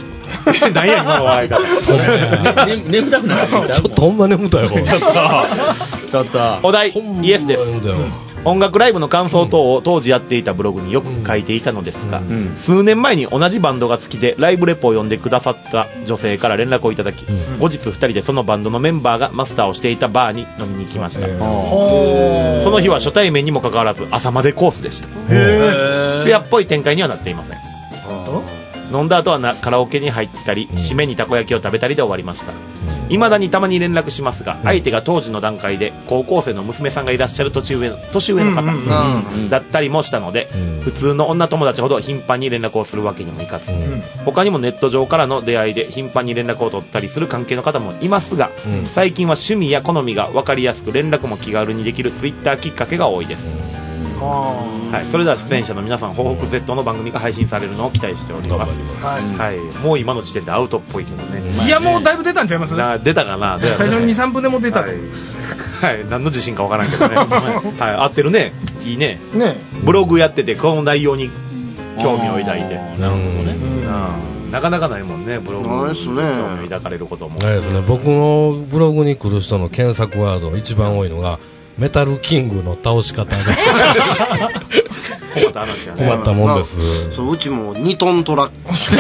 何や今の笑い方。 眠たくなる。 ちょっとほんま眠たい方。 ちょっとちょっとお題イエスです。音楽ライブの感想等を当時やっていたブログによく書いていたのですが、うん、数年前に同じバンドが好きでライブレポを読んでくださった女性から連絡をいただき、うん、後日ふたりでそのバンドのメンバーがマスターをしていたバーに飲みに行きました。その日は初対面にもかかわらず朝までコースでした。フェアっぽい展開にはなっていません。飲んだ後はなカラオケに入ったり、締めにたこ焼きを食べたりで終わりました。いまだにたまに連絡しますが、相手が当時の段階で高校生の娘さんがいらっしゃる年上の年上の方だったりもしたので、普通の女友達ほど頻繁に連絡をするわけにもいかず、他にもネット上からの出会いで頻繁に連絡を取ったりする関係の方もいますが、最近は趣味や好みが分かりやすく連絡も気軽にできるツイッターきっかけが多いです。はい、それでは出演者の皆さん、東北 Z の番組が配信されるのを期待しております。はいはい、もう今の時点でアウトっぽいけどね。 いや、もうだいぶ出たんちゃいます？ 出たかな。 最初ににさんぷんでも出た。はい、 はい、何の自信かわからんけどね。はい、合ってるね。いいね。ね、ブログやっててこの内容に興味を抱いて。なるほどね。なかなかないもんね、ブログに興味を抱かれることも。 ないですね。僕のブログに来る人の検索ワード一番多いのがメタルキングの倒し方です。 困った話やね。 困ったもんです。 まあ、そう、うちもにトントラック。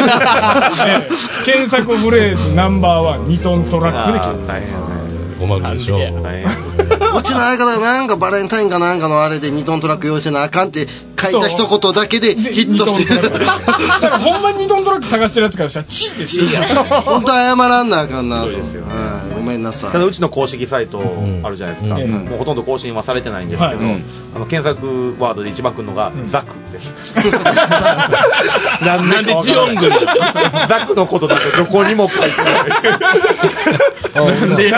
検索フレーズナンバーワンにトントラックで検索。 大変やね。 ごまくでしょ。 うちの相方がなんかバレンタインかなんかのあれでにトントラック用意せなあかんって書いた一言だけでヒットしてる。 だからほんまににトントラック探してるやつからしたらチーってしいやん。 本当謝らんなあかんなと。ごめんなさい。 ただうちの公式サイトあるじゃないですか。もうほとんど更新はされてないんですけど、あの検索ワードで一番くるのがザクです。 なんでジオングル？ ザクのことだとどこにも書いてない。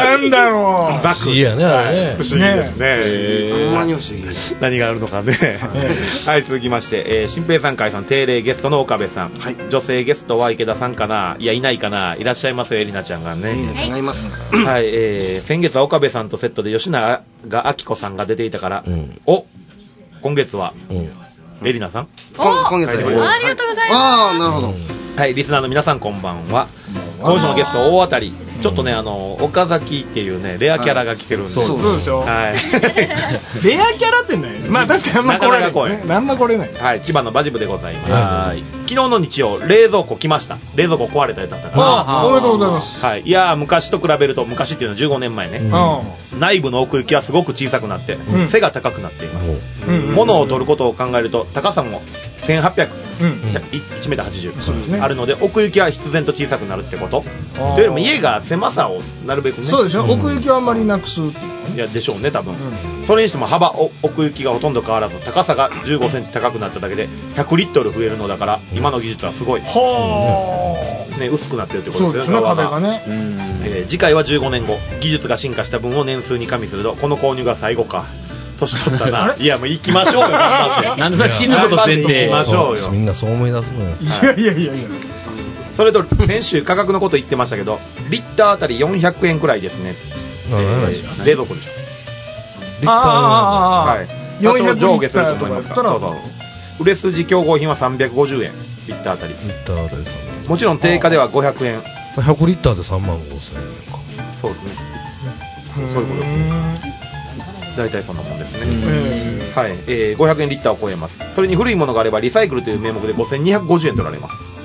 なんだろう。 ザク。 不思議やね、あれね。 不思議ですね。 ほんまに不思議。 何があるのかね。はい、続きまして、えー、新平さん、海さん、定例ゲストの岡部さん、はい、女性ゲストは池田さんかな、いや、いないかな、いらっしゃいますよ、エリナちゃんがね。 エリナちゃんがいます。 はい、えー、先月は岡部さんとセットで吉永が明子さんが出ていたから、うん、お、今月は、うん、エリナさん、 今月は、 ありがとうございます。 ああ、なるほど。 はい、リスナーの皆さんこんばんは。今週のゲスト大当たり、ちょっとね、あの岡崎っていうねレアキャラが来てるんで、 そうですよ。 はい。 レアキャラってね、まあ確かにあんま来れない。あんま来れないです。 はい、千葉のバジブでございます。はい。昨日の日曜冷蔵庫来ました。冷蔵庫壊れたやつだったから。 ああ、おめでとうございます。 はい。いや昔と比べると、昔っていうのはじゅうごねんまえね。内部の奥行きはすごく小さくなって背が高くなっています。物を取ることを考えると高さもせんはっぴゃく、うん、いちメートルはちじゅう、ね、あるので奥行きは必然と小さくなるってこと。というよりも家が狭さをなるべくね。 そうでしょ、うん、奥行きはあんまりなくす。いやでしょうね多分、うん、それにしても幅奥行きがほとんど変わらず高さがじゅうごセンチ高くなっただけでひゃくリットル増えるのだから、今の技術はすごい、はあ、ね、薄くなってるってことですよね。 そうですね、壁がね、 えー、次回はじゅうごねんご、技術が進化した分を年数に加味するとこの購入が最後か。年取ったな。いやもう行きましょうよ。 なんでさ死ぬこと前提。 行きましょうよ。 みんなそう思い出すのよ。いやいやいやいや。 それと先週価格のこと言ってましたけど、リッターあたりよんひゃくえんくらいですね。えー、冷蔵庫でしょ。 リッターはい。よんひゃく上下すると思いますから。そうそう。売れ筋競合品はさんびゃくごじゅうえん。リッターあたり。リッターあたりさん。 もちろん定価ではごひゃくえん。 ひゃくリッターでさんまんごせんえんか。 そうですね。そういうことですね。大体そんなもんですね。はい、えー、ごひゃくえんリッターを超えます。それに古いものがあればリサイクルという名目でごせんにひゃくごじゅうえん取られます。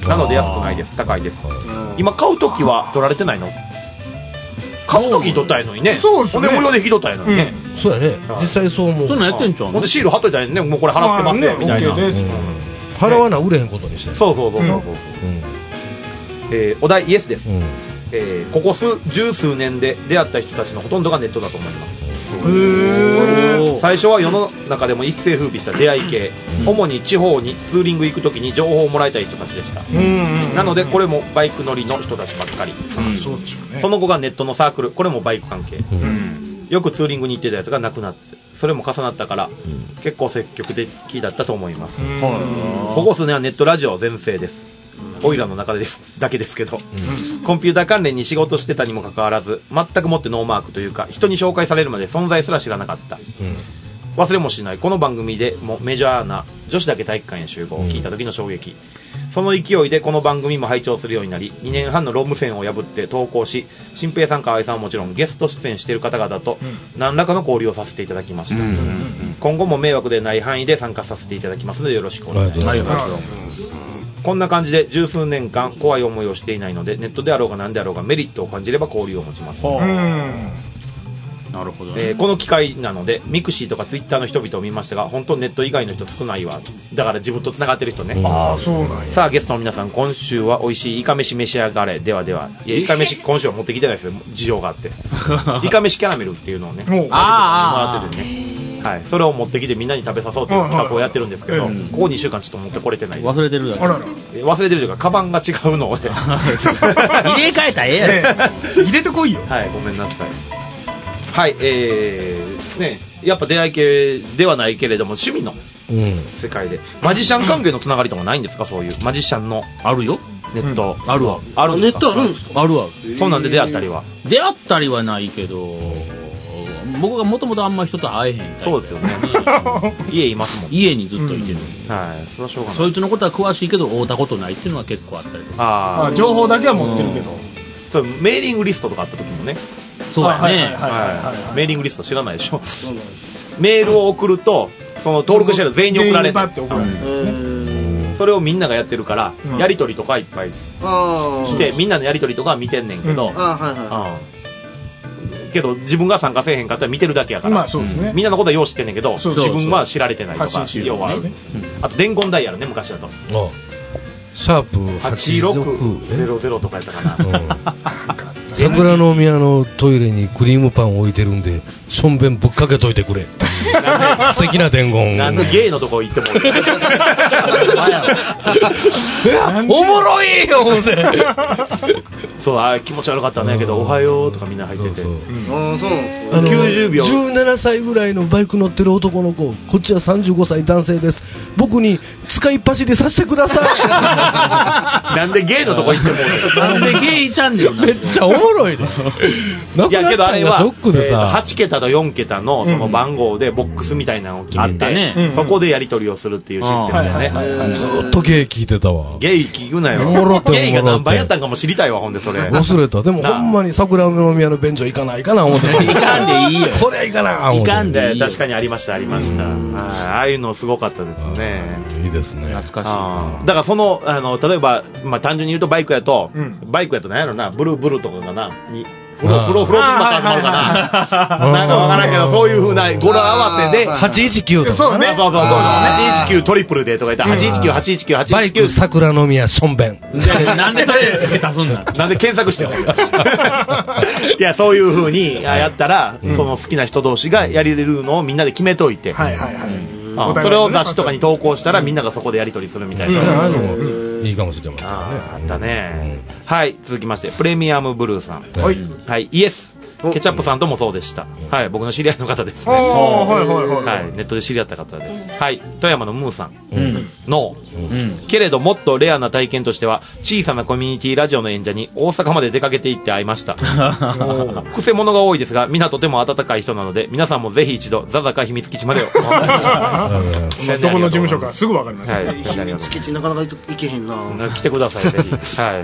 なので安くないです。高いです。今買うときは取られてないの？買うときに取ったらいいのにね。そうですね。ほんで無料で引き取ったらいいのにね。 うん、そうやね。実際そう思う。 そんなんやってんちゃうの？ ほんでシール貼っといたらいいね。もうこれ払ってますねみたいな。 払わな売れへんことにしてる。 そうそうそうそうそう。えー、お題イエスです。えー、ここ数十数年で出会った人たちのほとんどがネットだと思います。最初は世の中でも一世風靡した出会い系、うん、主に地方にツーリング行くときに情報をもらいたい人たちでした。なのでこれもバイク乗りの人たちばっかり、うん、そうでしょうね。その後がネットのサークル、これもバイク関係、うん、よくツーリングに行ってたやつがなくなって、それも重なったから、うん、結構積極的だったと思います。ここ数年はネットラジオ全盛です。オイラの中でですだけですけど、うん、コンピューター関連に仕事してたにもかかわらず全くもってノーマークというか、人に紹介されるまで存在すら知らなかった、うん、 忘れもしないこの番組でもメジャーな女子だけ体育館へ集合を聞いた時の衝撃、うん、その勢いでこの番組も拝聴するようになりにねんはんのロム線を破って投稿し、新平さん河合さんはもちろんゲスト出演している方々と何らかの交流をさせていただきました、うん、今後も迷惑でない範囲で参加させていただきますのでよろしくお願いします。こんな感じで十数年間怖い思いをしていないので、ネットであろうが何であろうがメリットを感じれば交流を持ちます。うんなるほど、ねえー、この機会なのでミクシーとかツイッターの人々を見ましたが、本当ネット以外の人少ないわ。だから自分とつながってる人ね、うん、 ああそうなんや。 さあゲストの皆さん、今週は美味しいイカ飯召し上がれ。ではでは。いやイカ飯今週は持ってきてないですよ、事情があってイカ飯キャラメルっていうのをねもらっててね、はい、それを持ってきてみんなに食べさそうという企画をやってるんですけど、うん、ここにしゅうかんちょっと持ってこれてない。 忘れてるだけ。 あらら忘れてるというかカバンが違うのをね入れ替えたらええやん入れてこいよ。 はい、ごめんなさい。はい、えー、ね、やっぱ出会い系ではないけれども趣味の世界で、うん、マジシャン関係のつながりとかないんですか？そういうマジシャンのあるよネット、 うん、あるわあるネットあるんですか？ あるわ。 そうなんで出会ったりは出会ったりはないけど、僕がもともとあんま人と会えへん。 そうですよね家いますもん。 家にずっといてる、 うん、はい、それはしょうがない。 そいつのことは詳しいけど会うたことないっていうのは結構あったりとか。 ああ情報だけは持ってるけど、うん、 そうメーリングリストとかあった時もね。 そうやね。 メーリングリスト知らないでしょメールを送るとその登録してる全員に送られて、うん、それをみんながやってるから、うん、やり取りとかいっぱいしてみんなのやり取りとか見てんねんけど、うん、あ、はいはい、うん、けど自分が参加せえへんかったら見てるだけやから、まあそうですね、みんなのことはよう知ってんねんけど自分は知られてないとか要はあるんです、ね、あと伝言ダイヤルね、昔だとシャープはちろくゼロゼロとかやったかな、うん、 桜の宮のトイレにクリームパン置いてるんでしょんべんぶっかけといてくれ素敵な伝言。 なんでゲイのとこ行ってもおもろいよ思ってそうあ気持ち悪かったんだけどおはようとかみんな入ってて、そうそう、 うん、あそうあのきゅうじゅうびょうじゅうななさいぐらいのバイク乗ってる男の子、こっちはさんじゅうごさい男性です、僕に使いっ走りさせてくださいなんでゲイのとこ行ってもなんでゲイチャンネルめっちゃおもろいでいやけどあれはショックでさ、 えー、はちけたとよんけたのその番号でボックスみたいなのを決めて、 ね、 そこでやり取りをするっていうシステムだよね、 ずっとゲイ聞いてたわ。 ゲイ聞くなよ。ゲイが何番やったんかも知りたいわ。ほんでそれ忘れた。でもほんまに桜の宮の便所行かないかな思って行かんでいいよこれはいかな行かんでいいよ。 確かにありましたありました。ああいうのすごかったですね。 いいですね。 懐かしい。あだからそのあの例えば、まあ、単純に言うとバイクやと、うん、バイクやと何やろなブルーブルーとかがなにフロフロフロってまた集まるかななんかわからんけどそういう風な語呂合わせではちいちきゅうとかね。 そうねそうそうそうはちいちきゅうトリプルでとか言ったらはちいちきゅうはちいちきゅうはちいちきゅうバイク桜の宮しょんべんなんでそれ付け足すんだなんで検索してるいやそういう風にやったら、うん、その好きな人同士がやれるのをみんなで決めといて、はいはいはい、あそれを雑誌とかに投稿したらみんながそこでやり取りするみたいな、 うんうん、いいかもしれませんね。 ああったね、うん、はい続きましてプレミアムブルーさん、はい、はい、イエスケチャップさんともそうでした、はい、僕の知り合いの方ですね、はいはいはい、ネットで知り合った方です、はい、富山のムーさん、うん、ノー、うん、けれどもっとレアな体験としては小さなコミュニティラジオの演者に大阪まで出かけて行って会いましたくせ者が多いですが皆とても温かい人なので皆さんもぜひ一度ザザカ秘密基地までをどこの事務所かすぐ分かりました、はい、 秘密基地なかなか行けへんな来てくださいぜひ、はい、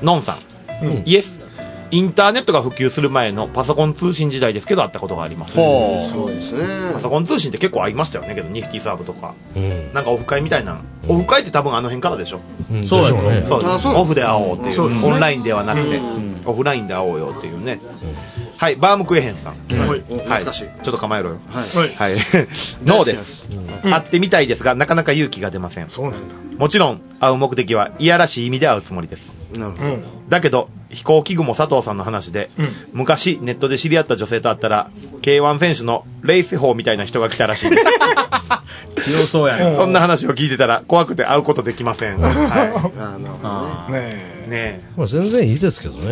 ノンさん、うん、イエスインターネットが普及する前のパソコン通信時代ですけど会ったことがあります。 そうですね。 パソコン通信って結構会いましたよねけどニフティサーブとか、うん、なんかオフ会みたいな、オフ会って多分あの辺からでしょ、うん、 そうだよね。 そうですオフで会おうっていう、うん、オンラインではなくて、うん、オフラインで会おうよっていうね、うん、はいバームクエヘンさん、うん、はい、はい、ちょっと構えろよ、はい、はい、ノーです、うん、会ってみたいですがなかなか勇気が出ません。 そうなんだ。 もちろん会う目的はいやらしい意味で会うつもりです。なるほど、うん、だけど飛行機雲佐藤さんの話で、うん、昔ネットで知り合った女性と会ったら ケーワン 選手のレイセホーみたいな人が来たらしいです強そうやね。 そんな話を聞いてたら怖くて会うことできません、はい、 あのねえねえ、まあ、全然いいですけどね、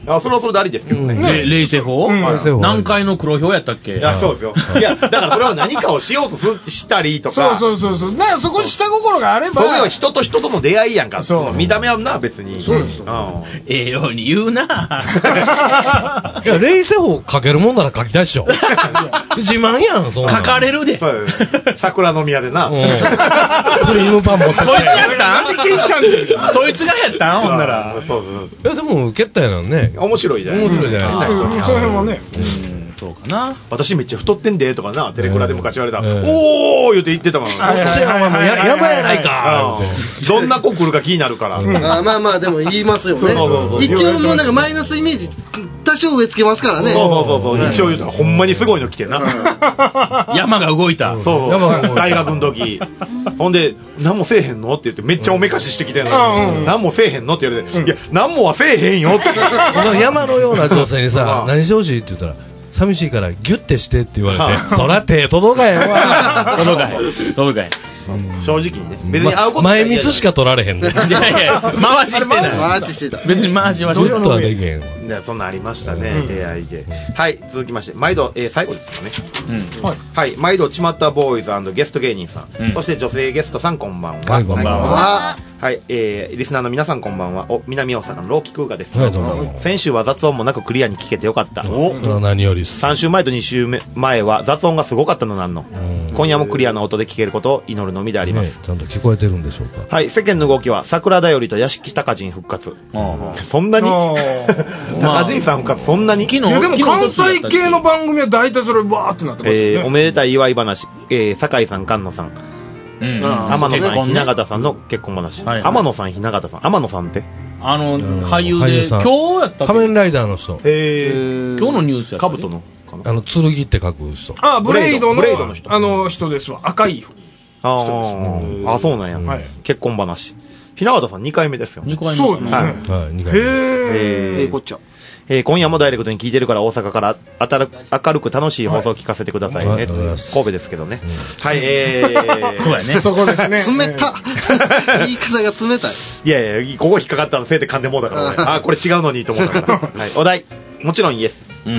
あ、それはそれでありですけどね。 レイセ法何回の黒表やったっけ？ いや、そうですよ。いや、だからそれは何かをしようとしたりとか。 そうそうそうそう。だからそこに下心があれば。 それは人と人との出会いやんか。その見た目はな、別に。 そうですよ。 ええように言うな。 いや、レイセ法書けるもんなら書きたいっしょ。自慢やん、そんな。 書かれるで。 桜の宮でな。クリームパン持ってきて。 そいつやったん？そいつがやったん？ほんなら。 そうそうそう。いや、でも、受けたやんね。 面白いじゃない面白いじゃないですか。 その辺はね。 そうかな。 私めっちゃ太ってんで、とかな、テレクラで昔言われた。おー言うて言ってたもん。 そや、お前もうやばやないか。 どんな子来るか気になるから。 あまあまあ、でも言いますよね。一応もうなんかマイナスイメージ、多少植え付けますからね。 そうそうそう。一応言うたら、ほんまにすごいの来てな。 山が動いた。 そうそう。大学の時。ほんで、何もせえへんのって言って、めっちゃおめかししてきてんのに。何もせえへんのって言われて、いや、何もはせえへんよって。 山のような女性にさ、何してほしいって言ったら、寂しいからギュッてしてって言われて、そら手届かへんわ。 届かへん。届かへん。 正直にね。別に会うこと前蜜しか取られへんね。 いやいや、回ししてない。 回ししてた。 別に回しはしてない。ずっとはできへん。 ね、そんなんありましたね、出会いで。はい、続きまして、毎度、えー、最後ですかね。 うん。 はい。毎度、ちまったボーイズ&ゲスト芸人さん。そして女性ゲストさん、こんばんは。 こんばんは。 はい、えー、リスナーの皆さんこんばんは。お、南大阪のローキクーガです。 はい、どうも。 先週は雑音もなくクリアに聞けてよかった。 お何よりす。 さん週前とに週前は雑音がすごかったのなんの。今夜もクリアな音で聞けることを祈るのみであります。 ちゃんと聞こえてるんでしょうか。 はい、世間の動きは桜だよりと屋敷高人復活。そんなに高人さん復活、そんなにいや、でも関西系の番組は大体それ、わーってなってますよね。 えー、おめでたい祝い話、えー、酒井さん、菅野さん。天野さん、雛形さんの結婚話。天野さん、雛形さん。天野さんってあの、俳優で、今日やったっけ？ 仮面ライダーの人。 えー、今日のニュースやった。 兜のあの、剣って書く人。 あ、ブレイドの、 ブレイドの人。 あの人ですわ。赤い人です。 あ、そうなんや。結婚話。雛形さんにかいめですよ。 にかいめ。そうですね。 はい、にかいめ。 へー。 えー、こっちゃ。 えー、今夜もダイレクトに聞いてるから大阪から明る明るく楽しい放送を聞かせてくださいね。はい、神戸ですけどね。はい、えー。 そうやね。 そこですね。 冷た言い方が冷たい。 いやいや、ここ引っかかったのせいで噛んでもうだから俺。あ、これ違うのにと思ったから。はい、お題。もちろんイエス。うん。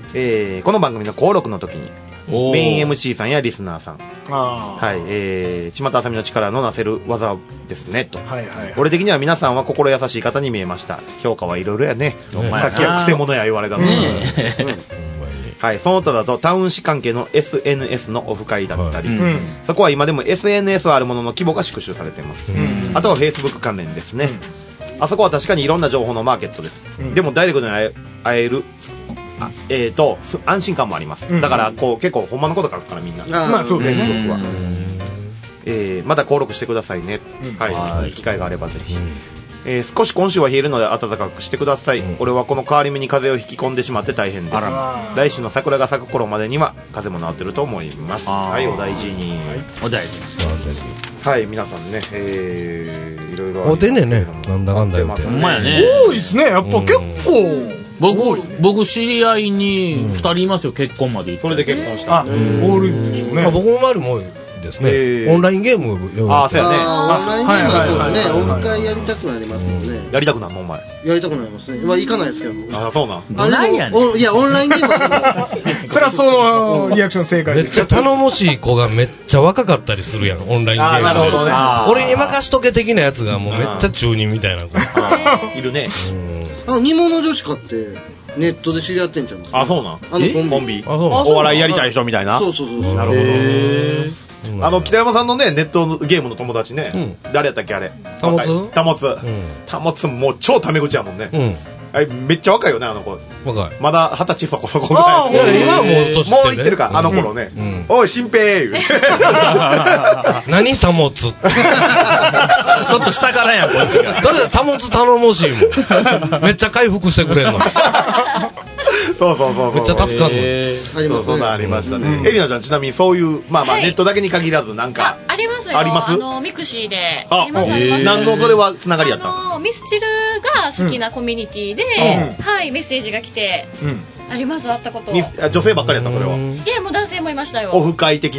えー、この番組の登録の時に、メイン エムシー さんやリスナーさん。はい、えー、ちまたあさみの力のなせる技ですね、と。はいはい、はい。俺的には皆さんは心優しい方に見えました。評価はいろいろやね。さっきはくせ者や言われたのに。はい、その他だとタウン市関係の エスエヌエス のオフ会だったり、はい、うん、そこは今でも エスエヌエス はあるものの規模が縮小されています。うん、あとは Facebook 関連ですね。うん、あそこは確かにいろんな情報のマーケットです。うん、でもダイレクトに会える。あえーと安心感もあります、うん、だからこう結構ほんまのこと書くからみんな、まあそうですね、僕は、えー、また登録してくださいね、うん、はい、はい、機会があればぜひ、うん、えー、少し今週は冷えるので暖かくしてください、うん、俺はこの変わり目に風邪を引き込んでしまって大変です。来週の桜が咲く頃までには風邪も治ってると思います。はい、お大事に、はい、 お大事に。 はい、皆さんね、えー、いろいろおでねね、なんだかんだ言ってほんまやね、 多いですね、やっぱ結構僕、僕知り合いにふたりいますよ、結婚まで。 それで結婚した。 あ、多いでしょうね。 僕の周りも多いですね。オンラインゲームを。ああ、そうやね。 オンラインゲームはそうですね。オフ会やりたくなりますもんね。 やりたくなるのお前。 やりたくなりますね。まあ行かないですけど。 ああ、そうなん。 あ、ないやね。いや、オンラインゲームはでも。 それはそのリアクション正解です。めっちゃ頼もしい子がめっちゃ若かったりするやん、オンラインゲーム。あ、 なるほどね。 俺に任しとけ的なやつがもうめっちゃ中二みたいな子。 いるね。 あの、煮物女子かって、ネットで知り合ってんじゃん。 あ、そうなん。 あのコンビ。お笑いやりたい人みたいな。 そうそうそう。 なるほど。あの北山さんのねネットゲームの友達ね、誰やったっけあれ。 たもつ。 たもつ。たもつもう超タメ口やもんね。あれめっちゃ若いよねあの子。 若い。 まだ二十歳そこそこぐらい。 いや今はもう年もう行ってるかあの頃ね。おい新平。 何たもつ。ちょっと下からやんこっちが。 だってたもつ頼もしいもん。めっちゃ回復してくれんの。 そうそうそう。 めっちゃ助かるの。そうそうなありましたね。エリナちゃんちなみにそういうまあまあネットだけに限らずなんかありますよ。 あります。 あのミクシーで。 ありますあります。何のそれはつながりやったの？ ミスチルが好きなコミュニティで、はいメッセージが来て、ありますあったこと。 女性ばっかりやったそれは。 いやもう男性もいましたよ。 オフ会的な。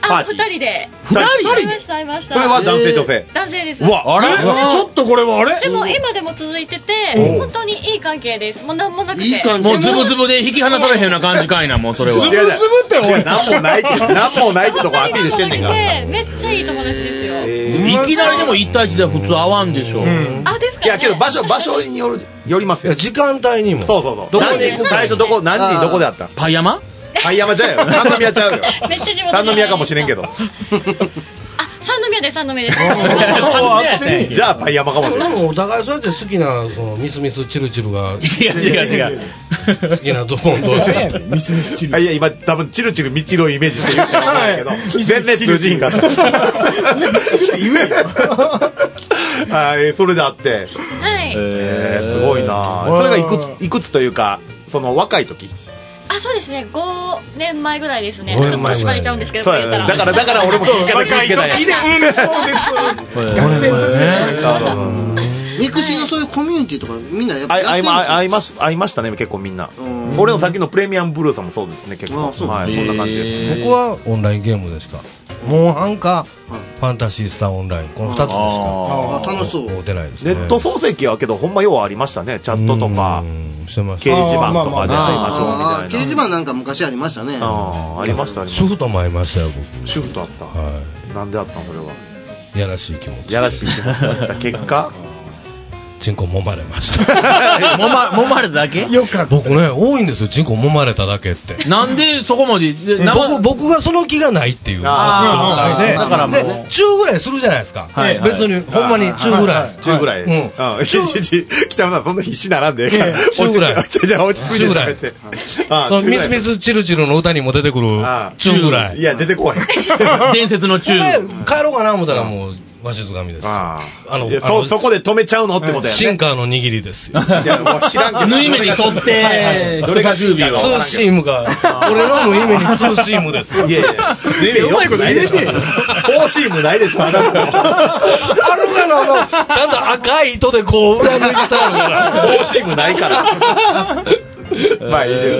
あ、二人で。 二人会いました、会いました。 それは男性女性？ 男性です。 うわ、 あれちょっとこれはあれでも今でも続いてて、本当にいい関係です。もうなんもなくて。 いい関係。 もうズブズブで引き離されへんような感じかいな、もうそれは。 ズブズブっておい。 なんもないって、なんもないってとこアピールしてんねんから。 めっちゃいい友達ですよ。 いきなりでも一対一では普通合わんでしょ。 あ、ですか？ いやけど場所、場所による、よりますよ。 時間帯にも。 そうそうそう。どこに行く最初どこ、何時にどこであった？ パイ山？ パイ山ちゃうよ。三宮ちゃうよ。 めっちゃ地元。 三宮かもしれんけど。 あ、三宮です、三宮です。 じゃあパイ山かもしれん。 でもお互いそうやって好きなそのミスミスチルチルが違う違う違う。 好きなとこ同士。 ミスミスチル。 いや今多分チルチルミチルをイメージして言ってるんだけど、全然通じひんかった。 言えよ。 はい、それであって。 はい。 えー、すごいな。それがいくついくつというか、その若い時。 あ、そうですね、ごねんまえぐらいですね。ちょっと縛れちゃうんですけど、 そうやね。だからだから俺も聞かなきゃいけない。 うん、そうです。学生の時です。 ミクシーのそういうコミュニティとかみんなやっぱ会いましたね、結構みんな。俺のさっきのプレミアムブルーさんもそうですね、結構。はい、そんな感じです。 僕はオンラインゲームでしか。モンハンかファンタシースターオンライン、このふたつでしか楽しそう出ないですね。 ネット漱石はけどほんまようありましたね。チャットとか掲示板とかで会いましょうみたいな。 掲示板なんか昔ありましたね。 あありました。 主婦とも会いましたよ僕。 主婦と会った。なんであったのそれは。 やらしい気持ち。 やらしい気持ちだった結果。 チンコ揉まれましたもま揉まれただけ？ よかった。 僕ね多いんですよ、チンコ揉まれただけって。 なんでそこまで僕僕がその気がないっていう状態で、だからでチューぐらいするじゃないですか。別にほんまにチューぐらい。 チューぐらい。うん。チュー北村さんそんな必死ならんで。チューぐらい。 じゃあ落ち着いて喋って。 ミスミスチルチルの歌にも出てくるチューぐらい。 いや出てこい。 伝説のチュー。 帰ろうかな思ったらもう。わしづかみです。 あのそそこで止めちゃうのってことやね。 シンカーの握りですよ。 いやもう知らんけど。 縫い目に沿ってどれがシンカーかツーシームが俺の縫い目にツーシームです。 いやいや縫い目よくないでしょ。フォーシームないでしょ。あるがのちゃんと赤い糸でこう裏向いてたのから。 フォーシームないから。まあいいです。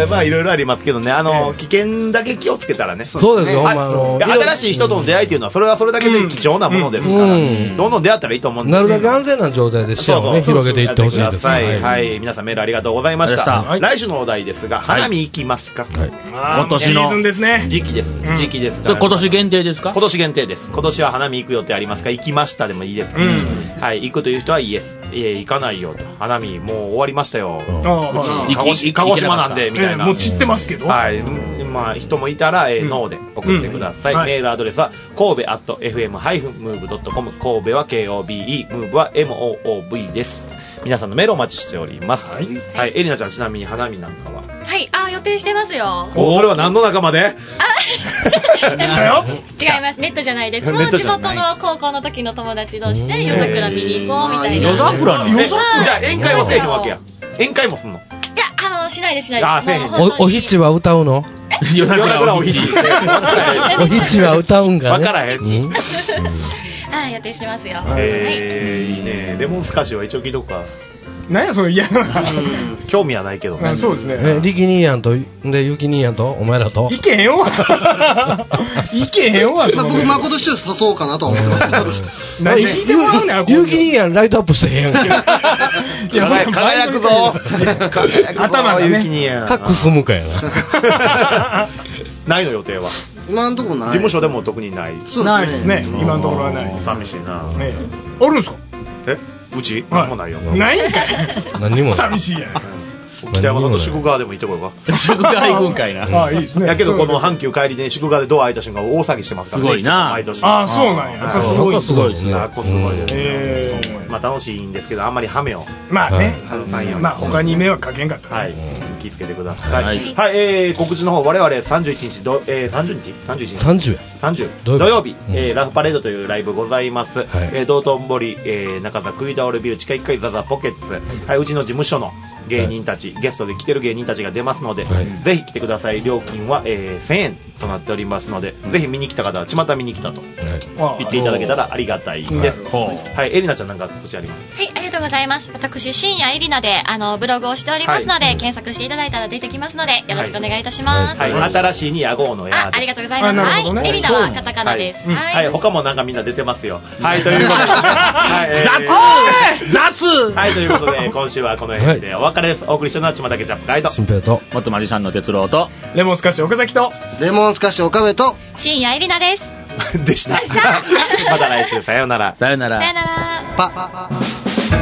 まあいろいろありますけどね。あの危険だけ気をつけたらね。 そうですよ。 新しい人との出会いというのはそれはそれだけで貴重なものですから、どんどん出会ったらいいと思うんで。 なるだけ安全な状態で視野をね広げていってほしいです。 はい、皆さんメールありがとうございました。来週のお題ですが、花見行きますか？ 今年の時期です。時期です。 今年限定ですか？ 今年限定です。今年は花見行く予定ありますか？行きましたでもいいですか？はい、行くという人はイエス。いえ行かないよと。花見もう終わりましたよ。鹿児島なんでみたいな。 もう散ってますけど。 はい、まあ人もいたらノーで送ってください。メールアドレスは神戸アット エフエムハイフンムーブドットコム。神戸は ケーオービーイー、ムーブは エムオーオーブイ です。皆さんのメールお待ちしております。はい、エリナちゃんちなみに花見なんかは？ はい、あ予定してますよ。 おそれは何の仲間で？ 違います。ネットじゃないです。もう地元の高校の時の友達同士で夜桜見に行こうみたいな。 夜桜に？ じゃあ宴会はせえへんわけや。宴会もすんの？ いや、あのしないですしないです。 あせえへん。 おひちは歌うの？ 夜桜おひち。 おひちは歌うんがね。 わからへんち。 はい、予定してますよ。 えー、いいね。レモンスカッシュは一応聞いとくか。 何やその嫌な。 興味はないけどね。そうですね。 え、力兄やんとでゆき兄やんとお前らと。 いけへんわ。いけへんわ。 僕誠師匠誘おうかなと思ってます。 何聞いてもらうねん。 ゆき兄やんライトアップしてへんやん。 輝くぞ。輝くぞ。 頭がね。 ゆき兄やん。 カックスムかやな。 ないの予定は。 今のところない。 事務所でも特にない。 ないですね。今のところはない。 寂しいな。 あるんですか？ え？うち？何もないよ。 ないんかい。 何も。 寂しいやん。 北山さんと宿川でも行ってこようか。宿川行くんかいな。 ああいいですね。 やけどこの阪急帰りで宿川でドア開いた瞬間大騒ぎしてますからね。 すごいな。 毎年。 ああそうなんや。 すごいすごいですね。 すごいですね。まあ楽しいんですけどあんまりハメを。 まあね。まああ他に迷惑かけんかった。 はい。気をつけてください。はい。え告知の方我々さんじゅういちにちどえさんじゅうにちさんじゅういちにちさんじゅうさんじゅう土曜日えラフパレードというライブございます。え道頓堀え中田食い倒れビル地下いっかいザザポケッツ。はいうちの事務所の芸人たちゲストで来てる芸人たちが出ますのでぜひ来てください。料金はえせんえんとなっておりますのでぜひ見に来た方はちまた見に来たと言っていただけたらありがたいです。はい。エリナちゃんなんか告知あります？ はい、ありがとうございます。私深夜エリナであのブログをしておりますので検索していただただいたら出てきますので、よろしくお願いいたします。 はい。新しいに野号のや。 ありがとうございます。はい。エリナはカタカナです。 はい。他もなんかみんな出てますよ。はい、ということで。 雑雑はい、ということで、今週はこの辺でお別れです。お送りしたのはちまたけジャンプガイド。 新平と。 元マジシャンの哲郎と。 レモンスカッシュ岡崎と。 レモンスカッシュ岡部と。 深夜エリナです。 でした。また来週、さようなら。 さようなら。 さようなら。 パ。